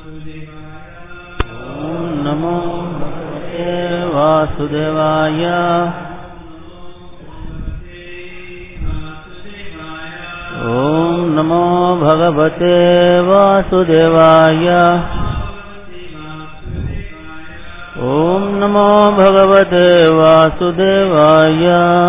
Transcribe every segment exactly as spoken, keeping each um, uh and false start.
नमो भगवते वासुदेवाय। ओम नमो भगवते वासुदेवाय। ओम नमो भगवते वासुदेवाय।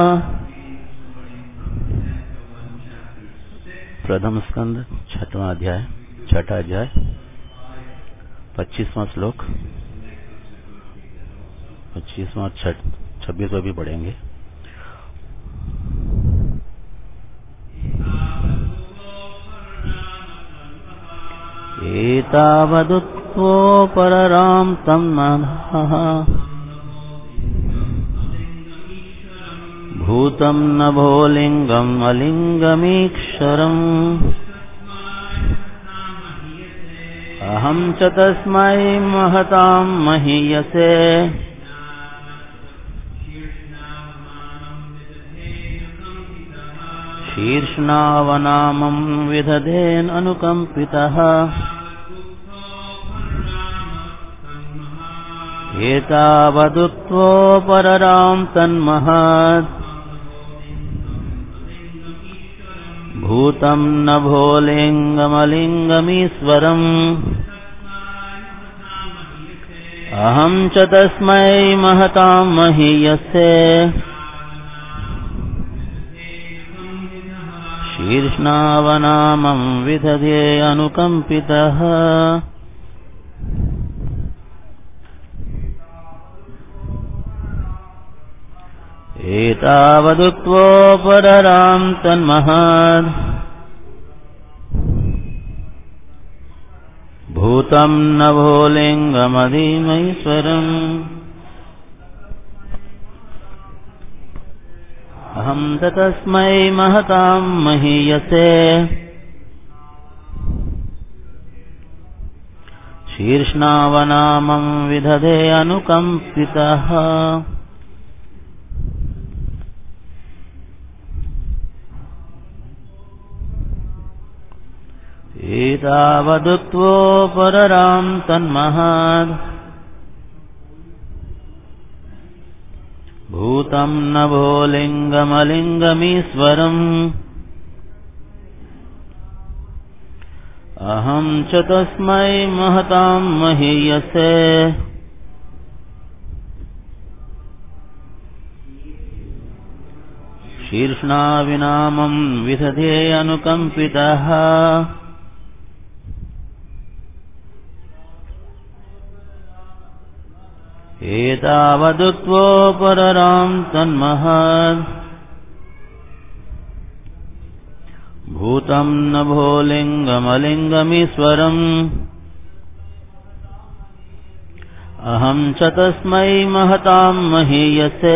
प्रथम स्कंद छठवां अध्याय, छठा अध्याय, पच्चीसवां श्लोक, पच्चीसवां छब्बीसवां भी पढ़ेंगे। एतावदुत्वोपरराम तं नः भूतं नभोलिङ्गम् अलिङ्गमीक्षरम् अहं च तस्मै महतां महीयसे शीर्ष्णावनामं विदधेन अनुकम्पितः। एतावदुत्वोपररां तन्महत् भूतं नभोलिङ्गमलिङ्गमीश्वरम् अहं च तस्मै महतां महीयसे शीर्ष्णावनामं विदधे अनुकम्पितः। एतावदुत्वोपररां तन्महत् भूतं नभोलिङ्गमलिङ्गमीश्वरम् अहं च तस्मै महतां महीयसे शीर्ष्णावनामं विदधे अनुकम्पितः। एतावदुत्वोपररां तन्महत् भूतं नभोलिङ्गमलिङ्गमीश्वरम् अहं च तस्मै महतां महीयसे शीर्ष्णाविनामं विदधे अनुकम्पितः। एतावदुत्वोपररां तन्महत् भूतं नभोलिङ्गमलिङ्गमीश्वरम् अहं च तस्मै महतां महीयसे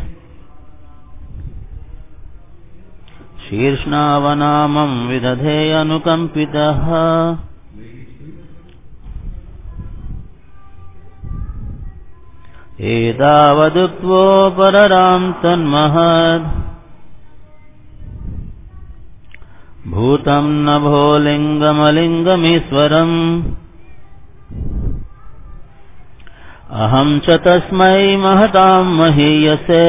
शीर्ष्णावनामं विदधे अनुकम्पितः। एतावदुत्वोपररां तन्महत् भूतं नभोलिङ्गमलिङ्गमीश्वरम् अहं च तस्मै महतां महीयसे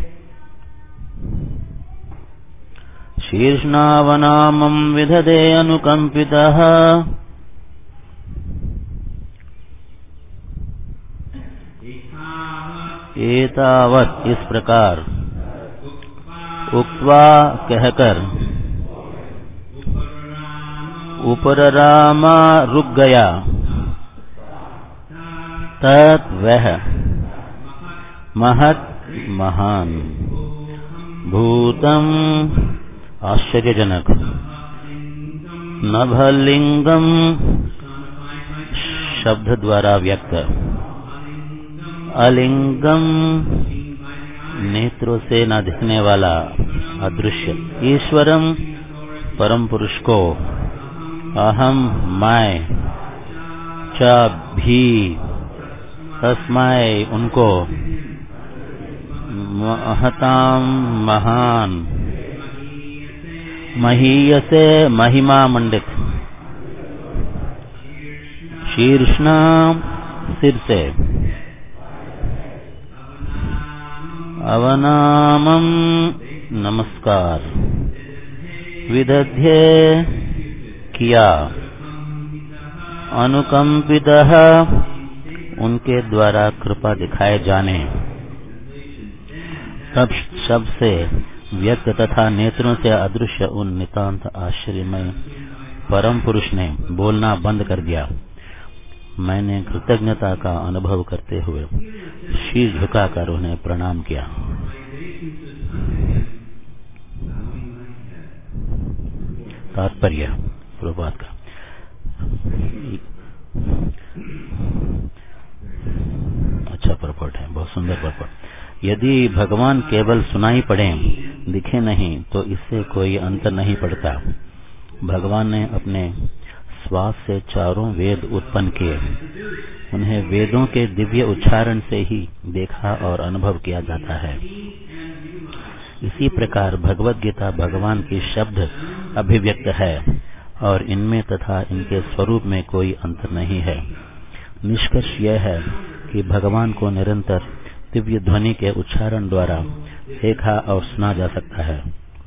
शीर्ष्णावनामं विदधे अनुकम्पितः। एतावत् इस प्रकार उक्त्वा कहकर उपररामा रुक गया। तत् वह महत् महान भूतम आश्चर्यजनक नभलिंगम शब्द द्वारा व्यक्त अलिंगम नेत्रों से न दिखने वाला अदृश्य ईश्वरम परम पुरुष को अहम मैं च भी तस्मै उनको महताम महान महीयसे महिमा मंडित शीर्षना सिर से, अवनामम नमस्कार, विदध्ये किया, अनुकंपितः उनके द्वारा कृपा दिखाए जाने, तब शब्द से व्यक्त तथा नेत्रों से अदृश्य उन नितांत आश्चर्यमय परम पुरुष ने बोलना बंद कर दिया। मैंने कृतज्ञता का अनुभव करते हुए शीश झुकाकर उन्हें प्रणाम किया। तात्पर्य प्रभुपाद का। अच्छा परपट है, बहुत सुंदर परपट। यदि भगवान केवल सुनाई पड़े, दिखे नहीं, तो इससे कोई अंतर नहीं पड़ता। भगवान ने अपने श्वास से चारों वेद उत्पन्न किए। उन्हें वेदों के दिव्य उच्चारण से ही देखा और अनुभव किया जाता है। इसी प्रकार भगवद गीता भगवान की शब्द अभिव्यक्त है और इनमें तथा इनके स्वरूप में कोई अंतर नहीं है। निष्कर्ष यह है कि भगवान को निरंतर दिव्य ध्वनि के उच्चारण द्वारा देखा और सुना जा सकता है।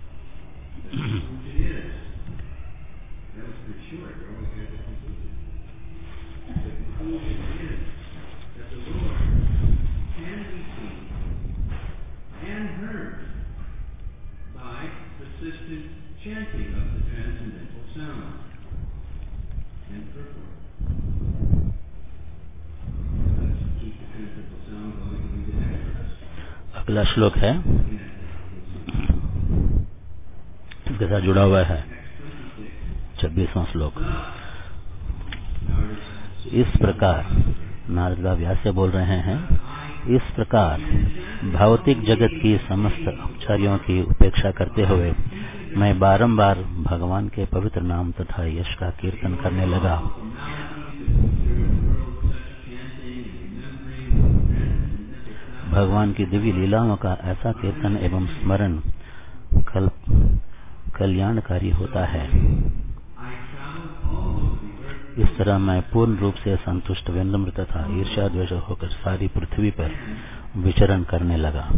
अगला श्लोक है, इसके साथ जुड़ा हुआ है छब्बीसवां श्लोक। इस प्रकार नारद व्यास से बोल रहे हैं, इस प्रकार भौतिक जगत की समस्त औपचारियों की उपेक्षा करते हुए मैं बारंबार भगवान के पवित्र नाम तथा यश का कीर्तन करने लगा। भगवान की दिव्य लीलाओं का ऐसा कीर्तन एवं स्मरण कल, कल्याणकारी होता है। इस तरह मैं पूर्ण रूप से संतुष्ट, विनम्र तथा ईर्ष्या द्वेष होकर सारी पृथ्वी पर विचरण करने लगा।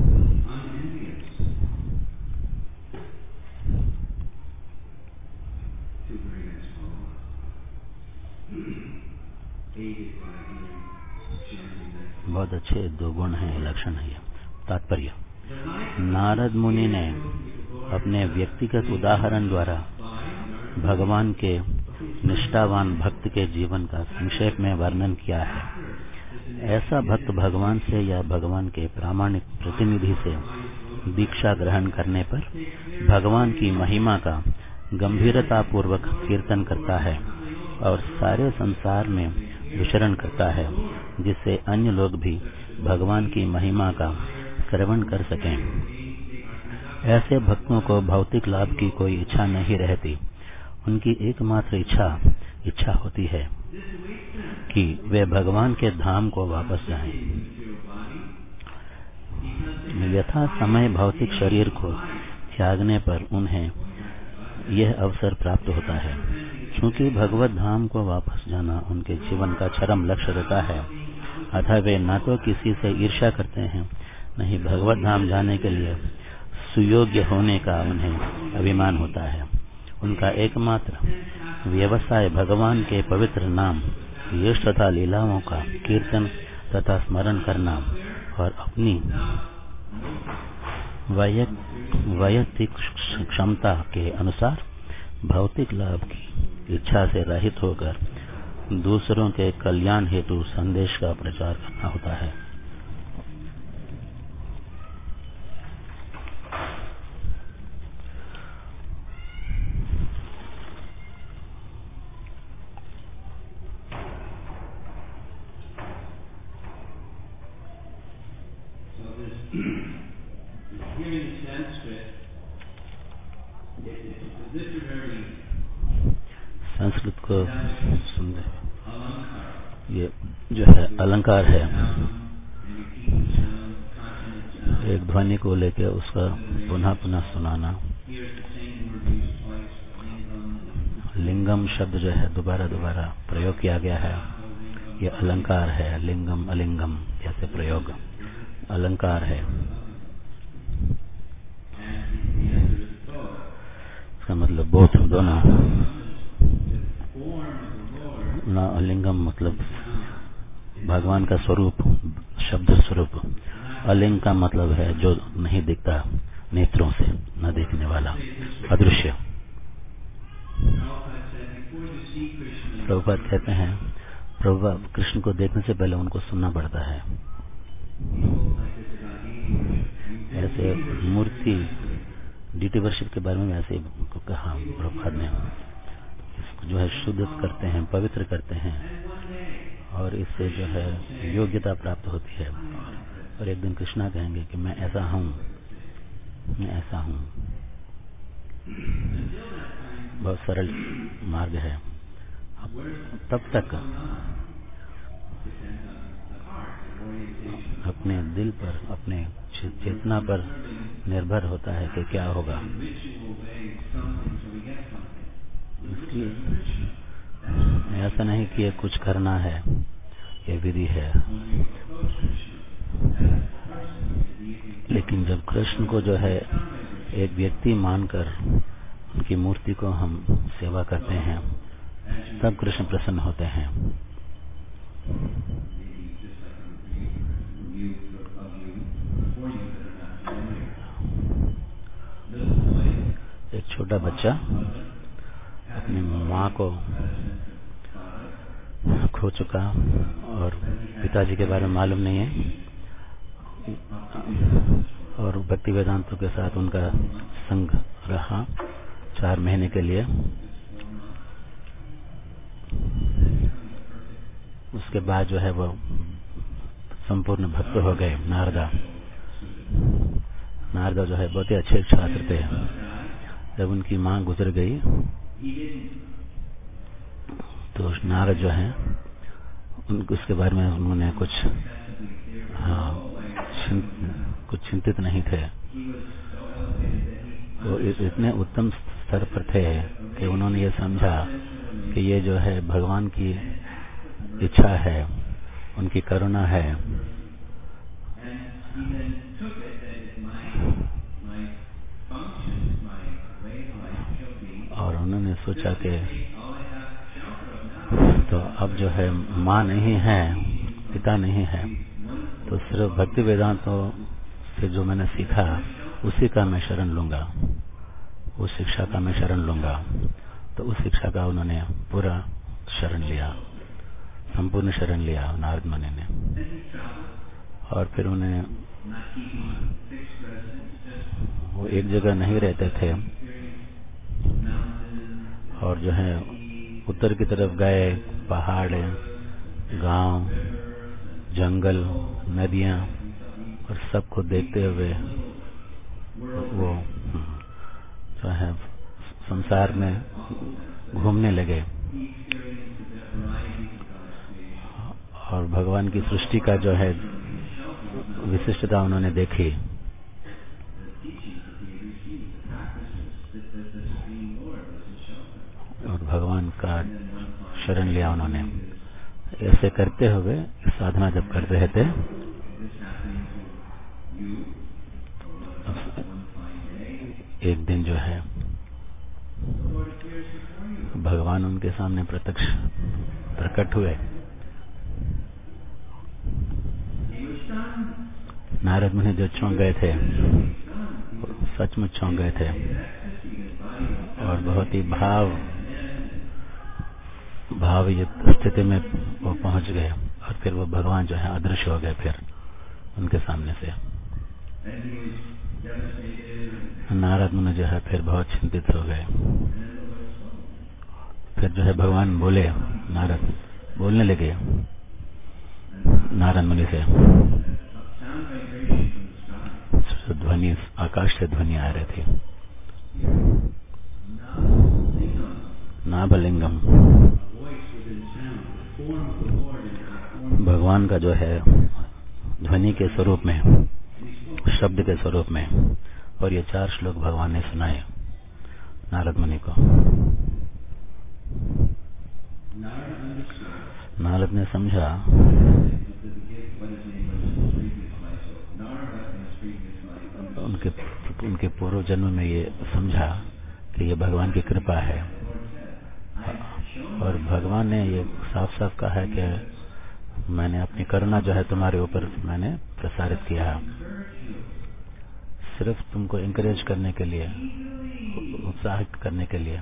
बहुत अच्छे दो गुण हैं, लक्षण है। तात्पर्य, नारद मुनि ने अपने व्यक्तिगत उदाहरण द्वारा भगवान के निष्ठावान भक्त के जीवन का संक्षेप में वर्णन किया है। ऐसा भक्त भगवान से या भगवान के प्रामाणिक प्रतिनिधि से दीक्षा ग्रहण करने पर भगवान की महिमा का गंभीरता पूर्वक कीर्तन करता है और सारे संसार में विचरण करता है, जिससे अन्य लोग भी भगवान की महिमा का श्रवण कर सकें। ऐसे भक्तों को भौतिक लाभ की कोई इच्छा नहीं रहती। उनकी एकमात्र इच्छा इच्छा होती है कि वे भगवान के धाम को वापस जाएं। यथा समय भौतिक शरीर को त्यागने पर उन्हें यह अवसर प्राप्त होता है। क्योंकि भगवत धाम को वापस जाना उनके जीवन का चरम लक्ष्य रहता है, अतः वे न तो किसी से ईर्ष्या करते हैं, न ही भगवत धाम जाने के लिए सुयोग्य होने का उन्हें अभिमान होता है। उनका एकमात्र व्यवसाय भगवान के पवित्र नाम, यश तथा लीलाओं का कीर्तन तथा स्मरण करना और अपनी वैयक्तिक क्षमता के अनुसार भौतिक लाभ की इच्छा से रहित होकर दूसरों के कल्याण हेतु संदेश का प्रचार करना होता है। संस्कृत को सुनते ये जो है अलंकार है, एक ध्वनि को लेकर उसका पुनः पुनः सुनाना। लिंगम शब्द जो है दोबारा दोबारा प्रयोग किया गया है। ये अलंकार है, लिंगम अलिंगम जैसे प्रयोग अलंकार है। इसका मतलब बोथ दोनों। ना अलिंगम मतलब भगवान का स्वरूप, शब्द स्वरूप। अलिंग का मतलब है जो नहीं दिखता नेत्रों से, न देखने वाला, अदृश्य। प्रभुपाद कहते हैं प्रभुपाद कृष्ण को देखने से पहले उनको सुनना पड़ता है। ऐसे मूर्ति ड्यूटी वर्शिप के बारे में ऐसे कहा प्रभुपाद ने, इसको जो है शुद्ध करते हैं, पवित्र करते हैं और इससे जो है योग्यता प्राप्त होती है। और एक दिन कृष्णा कहेंगे कि मैं ऐसा हूं, मैं ऐसा हूं। बहुत सरल मार्ग है। तब तक अपने दिल पर, अपने चेतना पर निर्भर होता है कि क्या होगा। इसलिए ऐसा नहीं कि ये कुछ करना है, ये विधि है। लेकिन जब कृष्ण को जो है एक व्यक्ति मानकर उनकी मूर्ति को हम सेवा करते हैं, तब कृष्ण प्रसन्न होते हैं। एक छोटा बच्चा अपनी माँ को खो चुका और पिताजी के बारे में मालूम नहीं है, और भक्ति वेदांतों के साथ उनका संग रहा चार महीने के लिए। उसके बाद जो है वो संपूर्ण भक्त हो गए। नारदा नारदा जो है बहुत ही अच्छे छात्र थे। जब उनकी मां गुजर गई तो नारद जो है उनको उसके बारे में उन्होंने कुछ हाँ कुछ चिंतित नहीं थे। वो इतने उत्तम स्तर पर थे कि उन्होंने ये समझा कि ये जो है भगवान की इच्छा है, उनकी करुणा है। और उन्होंने सोचा कि तो अब जो है माँ नहीं है, पिता नहीं है, तो सिर्फ भक्ति वेदांतों से जो मैंने सीखा उसी का मैं शरण लूंगा, उस शिक्षा का मैं शरण लूंगा। तो उस शिक्षा का उन्होंने पूरा शरण लिया, संपूर्ण शरण लिया नारद मुनि ने। और फिर उन्हें वो एक जगह नहीं रहते थे और जो है उत्तर की तरफ गए, पहाड़, गांव, जंगल, नदियां और सबको देखते हुए वो जो है संसार में घूमने लगे और भगवान की सृष्टि का जो है विशिष्टता उन्होंने देखी। और भगवान का शरण लिया उन्होंने। ऐसे करते हुए साधना जब कर रहे थे, एक दिन जो है भगवान उनके सामने प्रत्यक्ष प्रकट हुए। नारद मुनि जो चौंक गए थे, सचमुच चौंक गए थे और बहुत ही भाव भावयुक्त स्थिति में वो पहुंच गए। और फिर वो भगवान जो है अदृश्य हो गए फिर उनके सामने से। नारद मुनि जो है फिर बहुत चिंतित हो गए। फिर जो है भगवान बोले, नारद बोलने लगे नारद मुनि से। ध्वनि आकाश से ध्वनि आ रही थी, नाभलिंगम। भगवान का जो है ध्वनि के स्वरूप में, शब्द के स्वरूप में। और ये चार श्लोक भगवान ने सुनाए नारद मुनि को। नारद ने समझा उनके उनके पूर्व जन्म में ये समझा कि ये भगवान की कृपा है, और भगवान ने ये साफ साफ कहा है कि मैंने अपनी करुणा जो है तुम्हारे ऊपर मैंने प्रसारित किया है, सिर्फ तुमको इंकरेज करने के लिए, उत्साहित करने के लिए।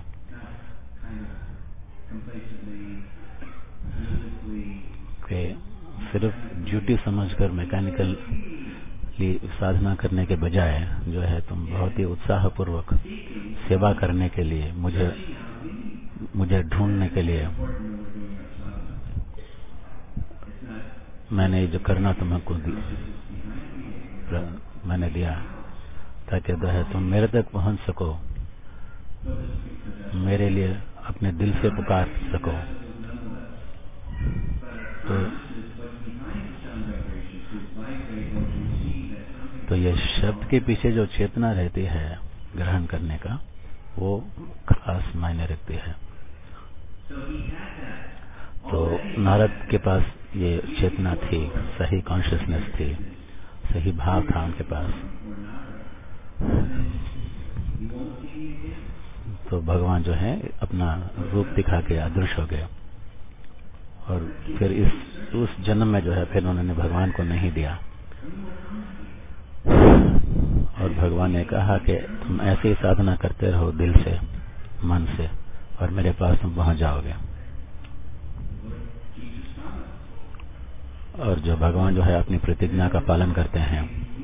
कि सिर्फ ड्यूटी समझकर मैकेनिकल साधना करने के बजाय जो है तुम बहुत ही उत्साहपूर्वक सेवा करने के लिए, मुझे मुझे ढूंढने के लिए मैंने जो करना तुमको दी, मैंने दिया ताकि जो है तुम मेरे तक पहुंच सको, मेरे लिए अपने दिल से पुकार सको। तो तो ये शब्द के पीछे जो चेतना रहती है ग्रहण करने का, वो खास मायने रखती है। तो नारद के पास ये चेतना थी, सही कॉन्शियसनेस थी, सही भाव था उनके पास। तो भगवान जो है अपना रूप दिखा के अदृश्य हो गए, और फिर इस उस जन्म में जो है फिर उन्होंने भगवान को नहीं दिया, और भगवान ने कहा कि तुम ऐसे ही साधना करते रहो दिल से, मन से, और मेरे पास तुम पहुंच जाओगे। और जो भगवान जो है अपनी प्रतिज्ञा का पालन करते हैं,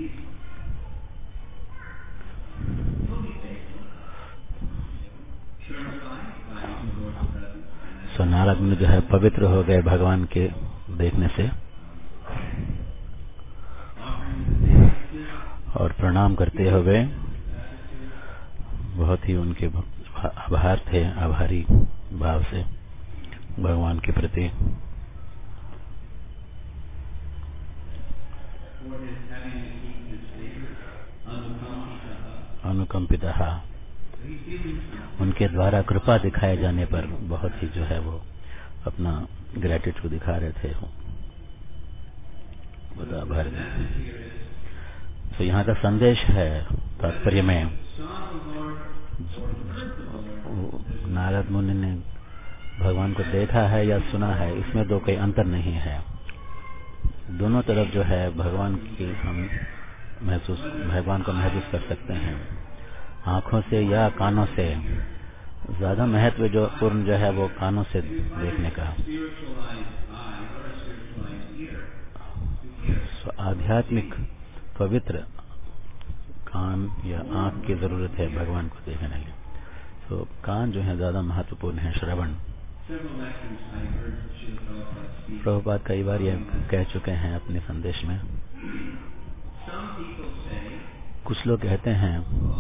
सो नारद मुनि जो है पवित्र हो गए भगवान के देखने से, और प्रणाम करते हुए बहुत ही उनके आभार थे, आभारी भाव से भगवान के प्रति। अनुकंपिता, उनके द्वारा कृपा दिखाए जाने पर बहुत ही जो है वो अपना ग्रेटिट्यूड दिखा रहे थे, बहुत आभार। तो यहाँ का संदेश है तात्पर्य में, नारद मुनि ने भगवान को देखा है या सुना है, इसमें दो कोई अंतर नहीं है। दोनों तरफ जो है भगवान की हम महसूस भगवान को महसूस कर सकते हैं, आंखों से या कानों से। ज्यादा महत्व जो पूर्ण जो है वो कानों से देखने का। आध्यात्मिक पवित्र कान या आंख की जरूरत है भगवान को देखने के लिए। तो कान जो है ज्यादा महत्वपूर्ण है, श्रवण। प्रभुपाद कई बार ये कह चुके हैं अपने संदेश में। कुछ लोग कहते हैं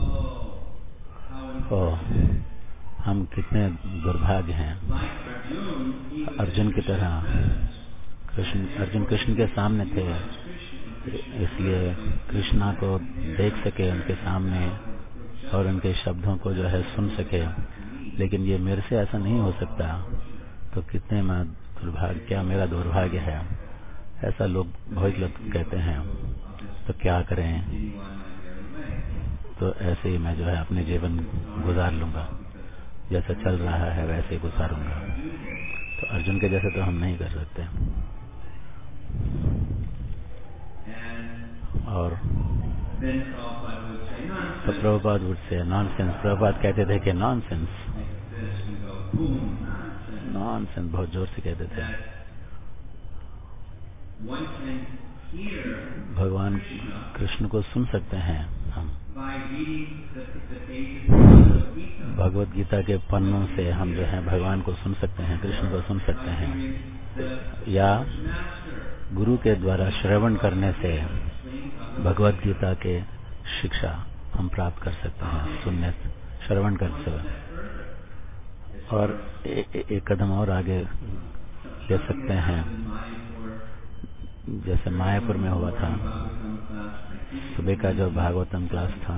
ओ हम कितने दुर्भाग्य हैं, अर्जुन की तरह। कृष्ण अर्जुन कृष्ण के सामने थे, इसलिए कृष्णा को देख सके उनके सामने और उनके शब्दों को जो है सुन सके, लेकिन ये मेरे से ऐसा नहीं हो सकता। तो कितने मैं दुर्भाग्य, क्या मेरा दुर्भाग्य है, ऐसा लोग बहुत लोग कहते हैं। तो क्या करें? तो ऐसे ही मैं जो है अपने जीवन गुजार लूंगा, जैसा चल रहा है वैसे ही गुजारूंगा। तो अर्जुन के जैसे तो हम नहीं कर सकते। और तो Prabhupada would say nonsense, Prabhupada कहते थे कि नॉनसेंस, नॉनसेंस बहुत जोर से कहते थे। भगवान कृष्ण को सुन सकते हैं हम, भगवत गीता के पन्नों से हम जो है भगवान को सुन सकते हैं, कृष्ण को सुन सकते हैं, या गुरु के द्वारा श्रवण करने से भगवत गीता के शिक्षा हम प्राप्त कर सकते हैं, सुनने श्रवण कर सकते। और एक ए, एक कदम और आगे ले सकते हैं, जैसे मायापुर में हुआ था सुबह का जो भागवतम क्लास था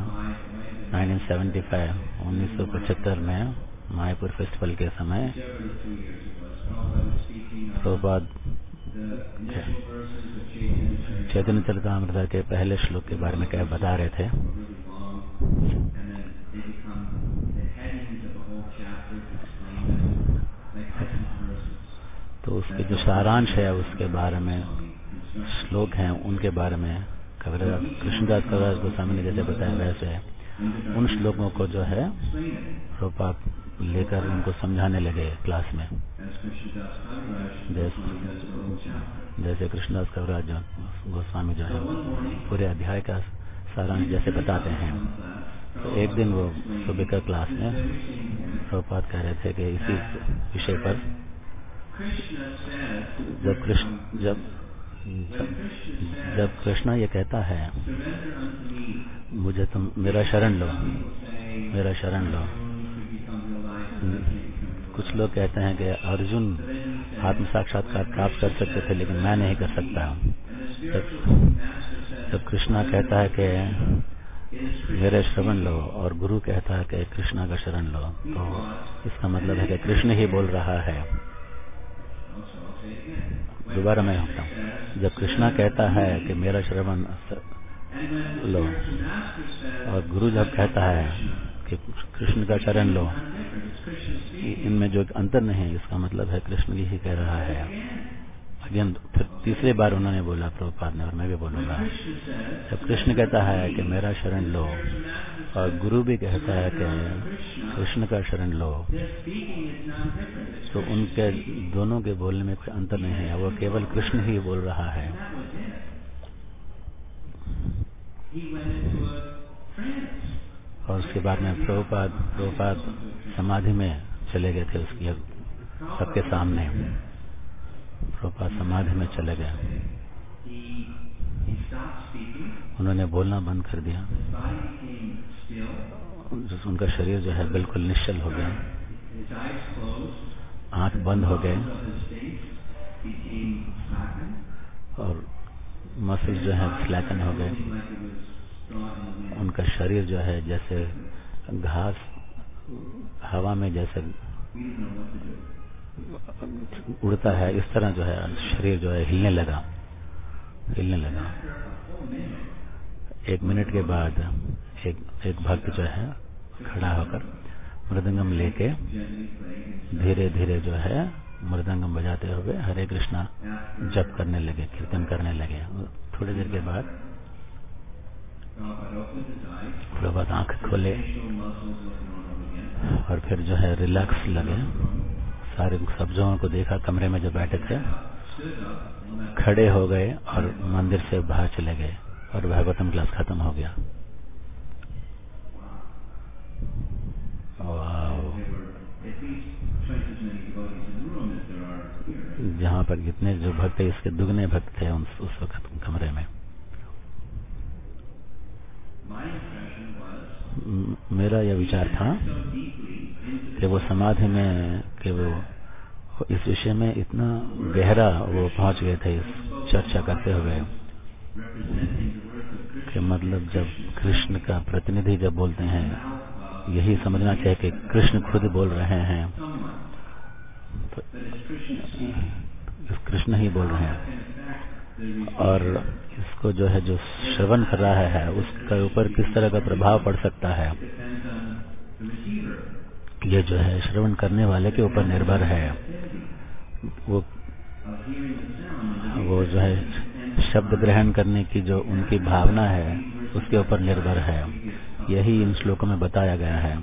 उन्नीस सौ पचहत्तर में मायापुर फेस्टिवल के समय प्रभुपाद चैतन्य चरितामृत के पहले श्लोक के बारे में क्या बता रहे थे। तो उसके जो सारांश है उसके बारे में श्लोक हैं, उनके बारे में कृष्णदास कविराज गोस्वामी ने जैसे बताया वैसे उन श्लोकों को जो है प्रभुपाद लेकर उनको समझाने लगे क्लास में। जैसे, जैसे कृष्णदास कविराज गोस्वामी जो है पूरे अध्याय का सारांश जैसे बताते हैं। तो एक दिन वो सुबह का क्लास में प्रभुपाद कह रहे थे कि इसी विषय पर जब कृष्ण जब जब कृष्णा ये कहता है मुझे तुम मेरा शरण लो, मेरा शरण लो। कुछ लोग कहते हैं कि अर्जुन आत्म साक्षात्कार प्राप्त कर सकते थे लेकिन मैं नहीं कर सकता। जब, जब कृष्णा कहता है कि मेरे शरण लो और गुरु कहता है कि कृष्णा का शरण लो, तो इसका मतलब है कि कृष्ण ही बोल रहा है। दोबारा मैं होता हूँ, जब कृष्णा कहता है कि मेरा शरण लो और गुरु जब कहता है कि कृष्ण का शरण लो, इनमें जो अंतर नहीं है, इसका मतलब है कृष्ण ही कह रहा है। अगेन फिर तीसरी बार उन्होंने बोला प्रभुपाद ने, और मैं भी बोलूंगा, जब कृष्ण कहता है कि मेरा शरण लो और गुरु भी कहता है कि कृष्ण का शरण लो, तो उनके दोनों के बोलने में कोई अंतर नहीं है, वो केवल कृष्ण ही बोल रहा है। और उसके बाद में प्रभुपाद प्रभुपाद समाधि में चले गए थे, उसकी सबके सामने प्रभुपाद समाधि में चले गए। उन्होंने बोलना बंद कर दिया, उनका शरीर जो है बिल्कुल निश्चल हो गया, आंख बंद हो गए और मसल जो है स्लैकन हो गए। उनका शरीर जो है जैसे घास हवा में जैसे उड़ता है, इस तरह जो है शरीर जो है हिलने लगा हिलने लगा। एक मिनट के बाद एक एक भक्त जो है खड़ा होकर मृदंगम लेके धीरे धीरे जो है मृदंगम बजाते हुए हरे कृष्णा जप करने लगे, कीर्तन करने लगे। थोड़ी देर के बाद प्रभुपाद आंख खोले और फिर जो है रिलैक्स लगे। सारे सब जगहों को देखा, कमरे में जो बैठे थे खड़े हो गए और मंदिर से बाहर चले गए और भागवतम क्लास खत्म हो गया। जहाँ पर जितने जो भक्त थे इसके दुगने भक्त थे उस, उस वक्त कमरे में। मेरा यह विचार था कि वो समाधि में कि वो इस विषय में इतना गहरा वो पहुंच गए थे इस चर्चा करते हुए कि मतलब जब कृष्ण का प्रतिनिधि जब बोलते हैं, यही समझना चाहिए कि कृष्ण खुद बोल रहे हैं, तो कृष्ण ही बोल रहे हैं। और इसको जो है जो श्रवण कर रहा है उसके ऊपर किस तरह का प्रभाव पड़ सकता है, ये जो है श्रवण करने वाले के ऊपर निर्भर है। वो वो जो है शब्द ग्रहण करने की जो उनकी भावना है उसके ऊपर निर्भर है। यही इन श्लोकों में बताया गया है।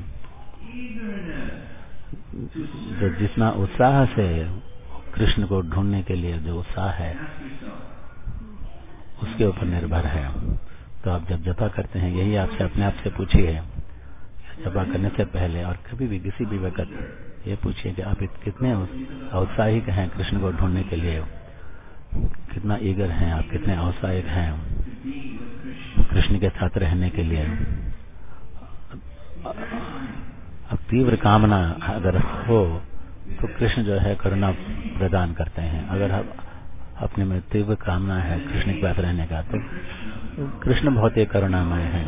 जो जितना उत्साह से कृष्ण को ढूंढने के लिए जो उत्साह है उसके ऊपर निर्भर है। तो आप जब जपा करते हैं, यही आपसे अपने आप से पूछिए, जपा करने से पहले और कभी भी किसी भी वक्त ये पूछिए कि आप कितने उत्साहित हैं कृष्ण को ढूंढने के लिए, कितना ईगर हैं आप, कितने उत्साहित हैं कृष्ण के साथ रहने के लिए। अब तीव्र कामना अगर हो तो कृष्ण जो है करुणा प्रदान करते हैं। अगर आप अपने में तीव्र कामना है कृष्ण के साथ रहने का, तो कृष्ण बहुत ही करुणामय है।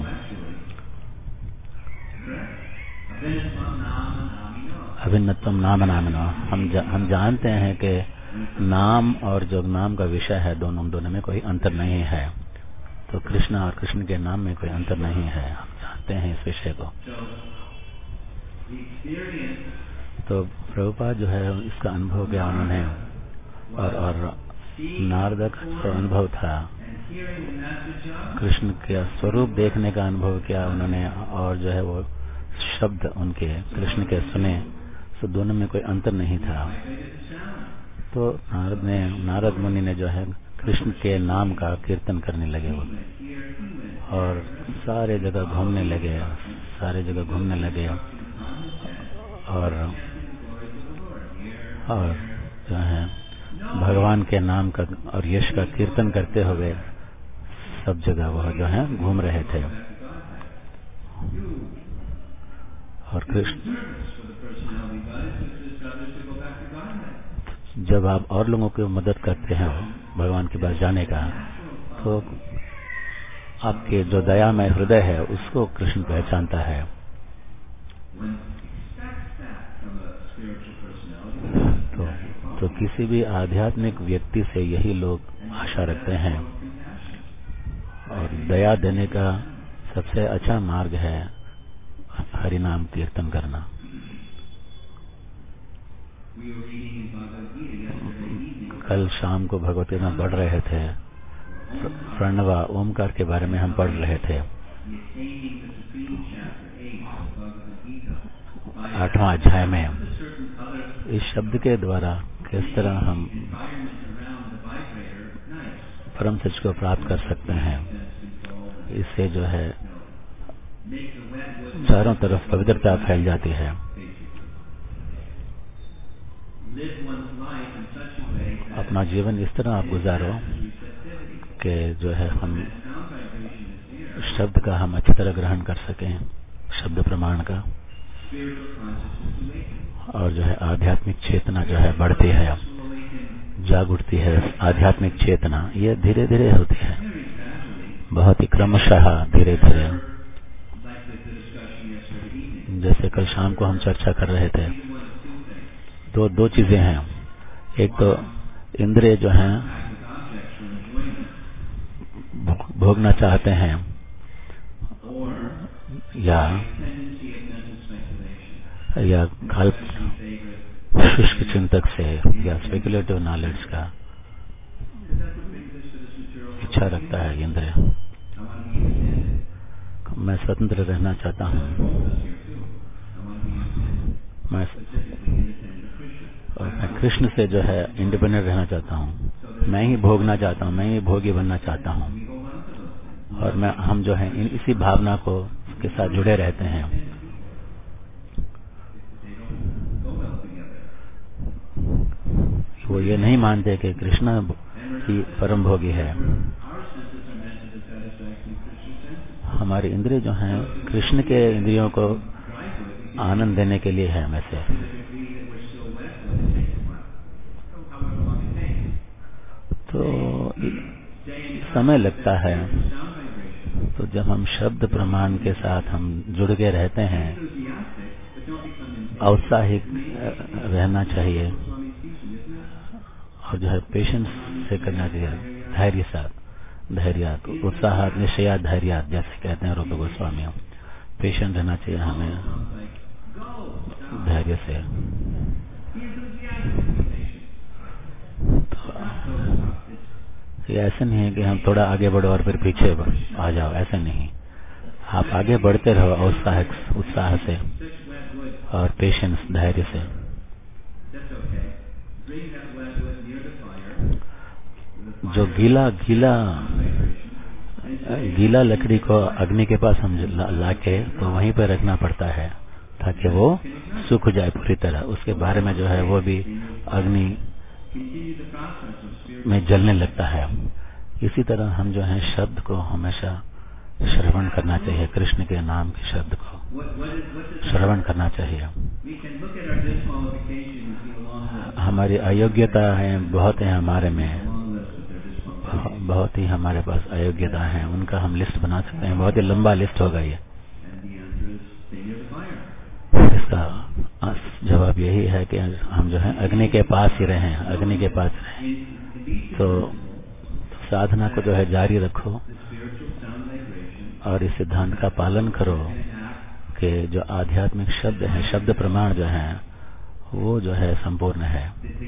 अभिन्नत्वम नाम नामिनो, हम जा, हम जानते हैं कि नाम और जो नाम का विषय है दोनों दोनों में कोई अंतर नहीं है। तो कृष्ण और कृष्ण के नाम में कोई अंतर नहीं है, हम जानते हैं इस विषय को। तो प्रभुपाद जो है इसका अनुभव किया उन्होंने, और, और नारद का जो अनुभव था कृष्ण का स्वरूप देखने का अनुभव किया उन्होंने, और जो है वो शब्द उनके कृष्ण के सुने, तो दोनों में कोई अंतर नहीं था। तो नारद ने नारद मुनि ने जो है कृष्ण के नाम का कीर्तन करने लगे वो, और सारे जगह घूमने लगे सारे जगह घूमने लगे और और जो है भगवान के नाम का और यश का कीर्तन करते हुए सब जगह वह जो है घूम रहे थे। और कृष्ण जब आप और लोगों की मदद करते हैं भगवान के पास जाने का, तो आपके जो दयामय हृदय है उसको कृष्ण पहचानता है। तो, तो किसी भी आध्यात्मिक व्यक्ति से यही लोग आशा रखते हैं, और दया देने का सबसे अच्छा मार्ग है हरिनाम कीर्तन करना। कल शाम को भगवती में पढ़ रहे थे, प्रणवा ओमकार के बारे में हम पढ़ रहे थे। आठवां अध्याय में इस शब्द के द्वारा किस तरह हम परम सच को प्राप्त कर सकते हैं, इससे जो है चारों तरफ पवित्रता फैल जाती है। अपना जीवन इस तरह आप गुजारो कि जो है हम शब्द का हम अच्छी तरह ग्रहण कर सकें, शब्द प्रमाण का, और जो है आध्यात्मिक चेतना जो है बढ़ती है, जाग उठती है। आध्यात्मिक चेतना ये धीरे धीरे होती है, बहुत ही क्रमशः धीरे धीरे। जैसे कल शाम को हम चर्चा कर रहे थे, तो दो चीजें हैं। एक तो इंद्रिय जो हैं भोगना चाहते हैं, या या कल्प शुष्क चिंतक से या स्पेकुलेटिव नॉलेज का इच्छा रखता है इंद्रिय। मैं स्वतंत्र रहना चाहता हूँ, मैं और मैं कृष्ण से जो है इंडिपेंडेंट रहना चाहता हूँ, मैं ही भोगना चाहता हूँ, मैं ही भोगी बनना चाहता हूँ। और मैं हम जो है इन इसी भावना को के साथ जुड़े रहते हैं। वो ये नहीं मानते कि कृष्ण ही परम भोगी है। हमारे इंद्रिय जो हैं कृष्ण के इंद्रियों को आनंद देने के लिए है हमें से। तो समय लगता है, तो जब हम शब्द प्रमाण के साथ हम जुड़ के रहते हैं, औत्साहिक रहना चाहिए, और जो है पेशेंस से करना चाहिए, धैर्य साथ, धैर्य उत्साह निश्चय धैर्य जैसे कहते हैं रूप गोस्वामी। पेशेंट रहना चाहिए हमें धैर्य से। तो ये ऐसा नहीं है कि हम थोड़ा आगे बढ़ो और फिर पीछे आ जाओ, ऐसा नहीं। आप आगे बढ़ते रहो उत्साह उत्साह से और पेशेंस धैर्य से। जो गीला गीला गीला लकड़ी को अग्नि के पास हम लाके तो वहीं पर रखना पड़ता है ताकि वो सूख जाए पूरी तरह। उसके बारे में जो है वो भी अग्नि में जलने लगता है। इसी तरह हम जो है शब्द को हमेशा श्रवण करना चाहिए, कृष्ण के नाम के शब्द को श्रवण करना चाहिए। हमारी अयोग्यता है बहुत है हमारे में, बहुत ही हमारे पास अयोग्यता है, उनका हम लिस्ट बना सकते हैं, बहुत ही लंबा लिस्ट होगा ये। इसका अब यही है कि हम जो है अग्नि के पास ही रहें, अग्नि के पास रहें। तो साधना को जो है जारी रखो और इस सिद्धांत का पालन करो कि जो आध्यात्मिक शब्द हैं, शब्द प्रमाण जो हैं, वो जो है संपूर्ण है।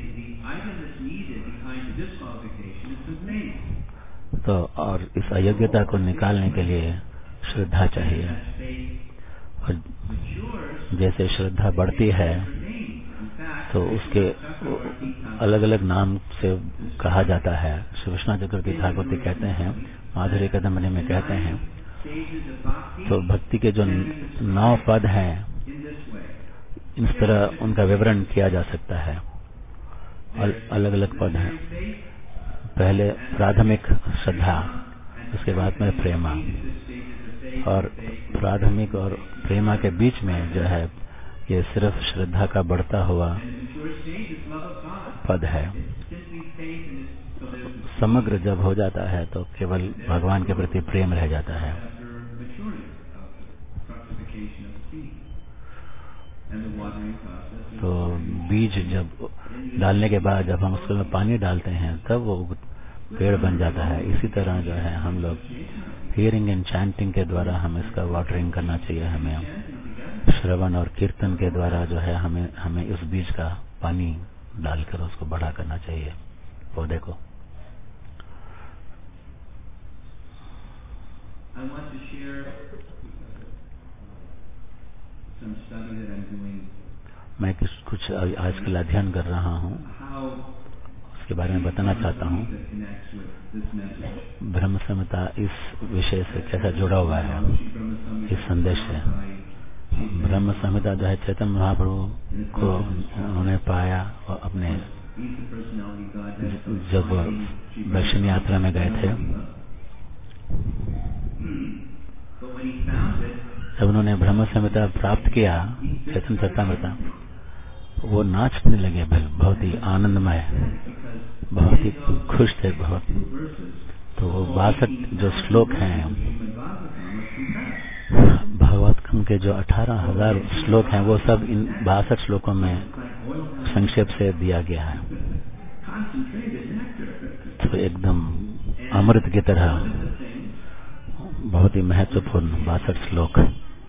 तो और इस अयोग्यता को निकालने के लिए श्रद्धा चाहिए, और जैसे श्रद्धा बढ़ती है तो उसके अलग अलग नाम से कहा जाता है। श्री विश्वनाथ चक्रवर्ती ठाकुर जी कहते हैं, माधुर्य कदम्बनी में कहते हैं, तो भक्ति के जो नौ पद हैं, इस तरह उनका विवरण किया जा सकता है। और अलग अलग पद हैं। पहले प्राथमिक श्रद्धा, उसके बाद में प्रेमा, और प्राथमिक और प्रेमा के बीच में जो है ये सिर्फ श्रद्धा का बढ़ता हुआ पद है। समग्र जब हो जाता है तो केवल भगवान के प्रति प्रेम रह जाता है। तो बीज जब डालने के बाद जब हम उसमें पानी डालते हैं तब वो पेड़ बन जाता है। इसी तरह जो है हम लोग हियरिंग एंड चैंटिंग के द्वारा हम इसका वाटरिंग करना चाहिए। हमें श्रवण और कीर्तन के द्वारा जो है हमें हमें इस बीज का पानी डालकर उसको बड़ा करना चाहिए पौधे को। मैं कुछ कुछ आजकल अध्ययन कर रहा हूँ, उसके बारे में बताना चाहता हूँ। ब्रह्म संहिता इस विषय से कैसा जुड़ा हुआ है, इस संदेश से। ब्रह्म संहिता जो है चैतन्य महाप्रभु को उन्होंने पाया और अपने जब दक्षिण यात्रा में गए थे, जब उन्होंने ब्रह्म संहिता प्राप्त किया, चैतन्य चरितामृत, वो नाचने लगे, बहुत ही आनंदमय, बहुत ही खुश थे बहुत। तो वो बासठ जो श्लोक हैं भागवतम के, जो अठारह हजार श्लोक हैं, वो सब इन बासठ श्लोकों में संक्षेप से दिया गया है। तो एकदम अमृत की तरह बहुत ही महत्वपूर्ण बासठ श्लोक।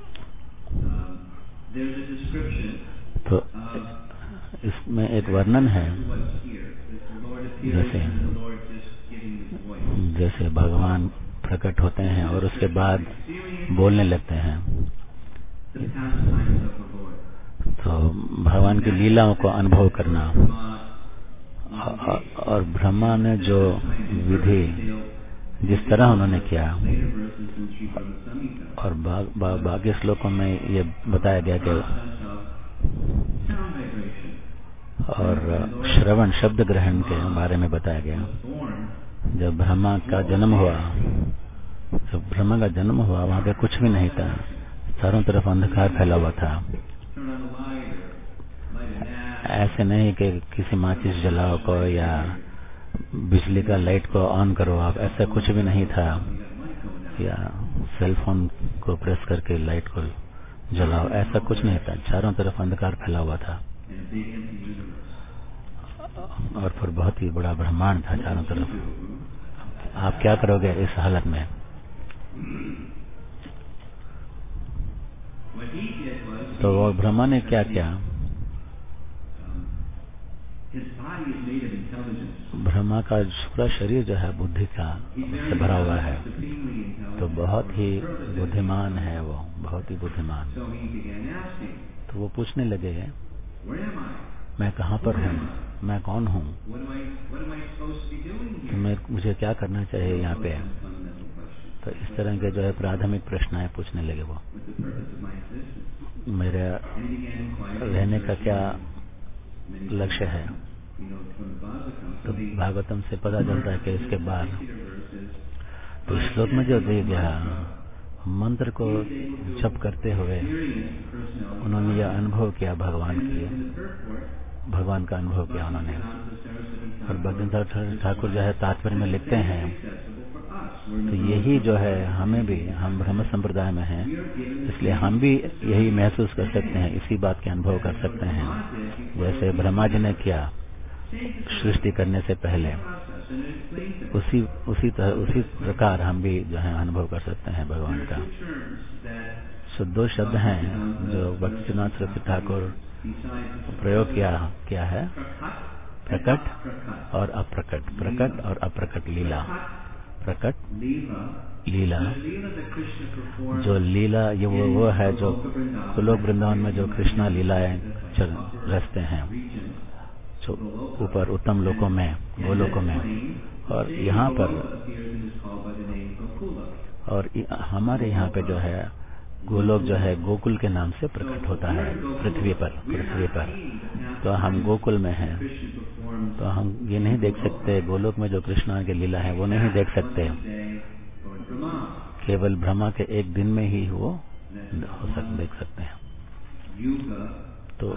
तो इसमें एक वर्णन है, जैसे जैसे भगवान प्रकट होते हैं और उसके बाद बोलने लगते हैं, तो भगवान की लीलाओं को अनुभव करना। और ब्रह्मा ने जो विधि जिस तरह उन्होंने किया, और बा, बा, बाकी श्लोकों में ये बताया गया कि और श्रवण शब्द ग्रहण के बारे में बताया गया। जब ब्रह्मा का जन्म हुआ, जब ब्रह्मा का जन्म हुआ वहां पे कुछ भी नहीं था, चारों तरफ अंधकार फैला हुआ था। ऐसे नहीं कि किसी माचिस जलाओ को या बिजली का लाइट को ऑन करो आप, ऐसा कुछ भी नहीं था, या सेल फोन को प्रेस करके लाइट को जलाओ, ऐसा कुछ नहीं था। चारों तरफ अंधकार फैला हुआ था और फिर बहुत ही बड़ा ब्रह्मांड था चारों तरफ। आप क्या करोगे इस हालत में? तो वो ब्रह्मा ने क्या किया? ब्रह्मा का पूरा शरीर जो है बुद्धि का से भरा हुआ है, तो बहुत ही बुद्धिमान है वो, बहुत ही बुद्धिमान। तो वो पूछने लगे, मैं कहाँ पर हूँ, मैं कौन हूँ, तो मैं मुझे क्या करना चाहिए यहाँ पे? तो इस तरह के जो है प्राथमिक प्रश्न पूछने लगे वो। मेरे रहने का क्या लक्ष्य है? तो भागवतम से पता चलता है कि इसके बाद तो श्लोक में जो दिया गया मंत्र को जप करते हुए उन्होंने यह अनुभव किया, भगवान की भगवान का अनुभव किया उन्होंने। और भक्तिवेदांत ठाकुर जो है तात्पर्य में लिखते हैं, तो यही जो है हमें भी, हम ब्रह्म संप्रदाय में हैं, इसलिए हम भी यही महसूस कर सकते हैं, इसी बात के अनुभव कर सकते हैं जैसे ब्रह्मा जी ने किया सृष्टि करने से पहले, उसी उसी तरह उसी प्रकार हम भी जो है अनुभव कर सकते हैं भगवान का। सो दो शब्द हैं जो भक्तिनाथ सरस्वती ठाकुर प्रयोग किया क्या है, प्रकट और अप्रकट, प्रकट और अप्रकट लीला। प्रकट लीला, जो लीला ये वो वो है जो गोलोक वृंदावन में जो कृष्णा लीलाएं चल रचते हैं, जो ऊपर उत्तम लोकों में, गोलोकों में, और यहाँ पर और हमारे यहाँ पे जो है गोलोक जो है गोकुल के नाम से प्रकट होता है पृथ्वी पर। पृथ्वी पर तो हम गोकुल में हैं, तो हम ये नहीं देख सकते गोलोक में जो कृष्णा की लीला है वो नहीं देख सकते, केवल ब्रह्मा के एक दिन में ही वो हो सक देख सकते हैं। तो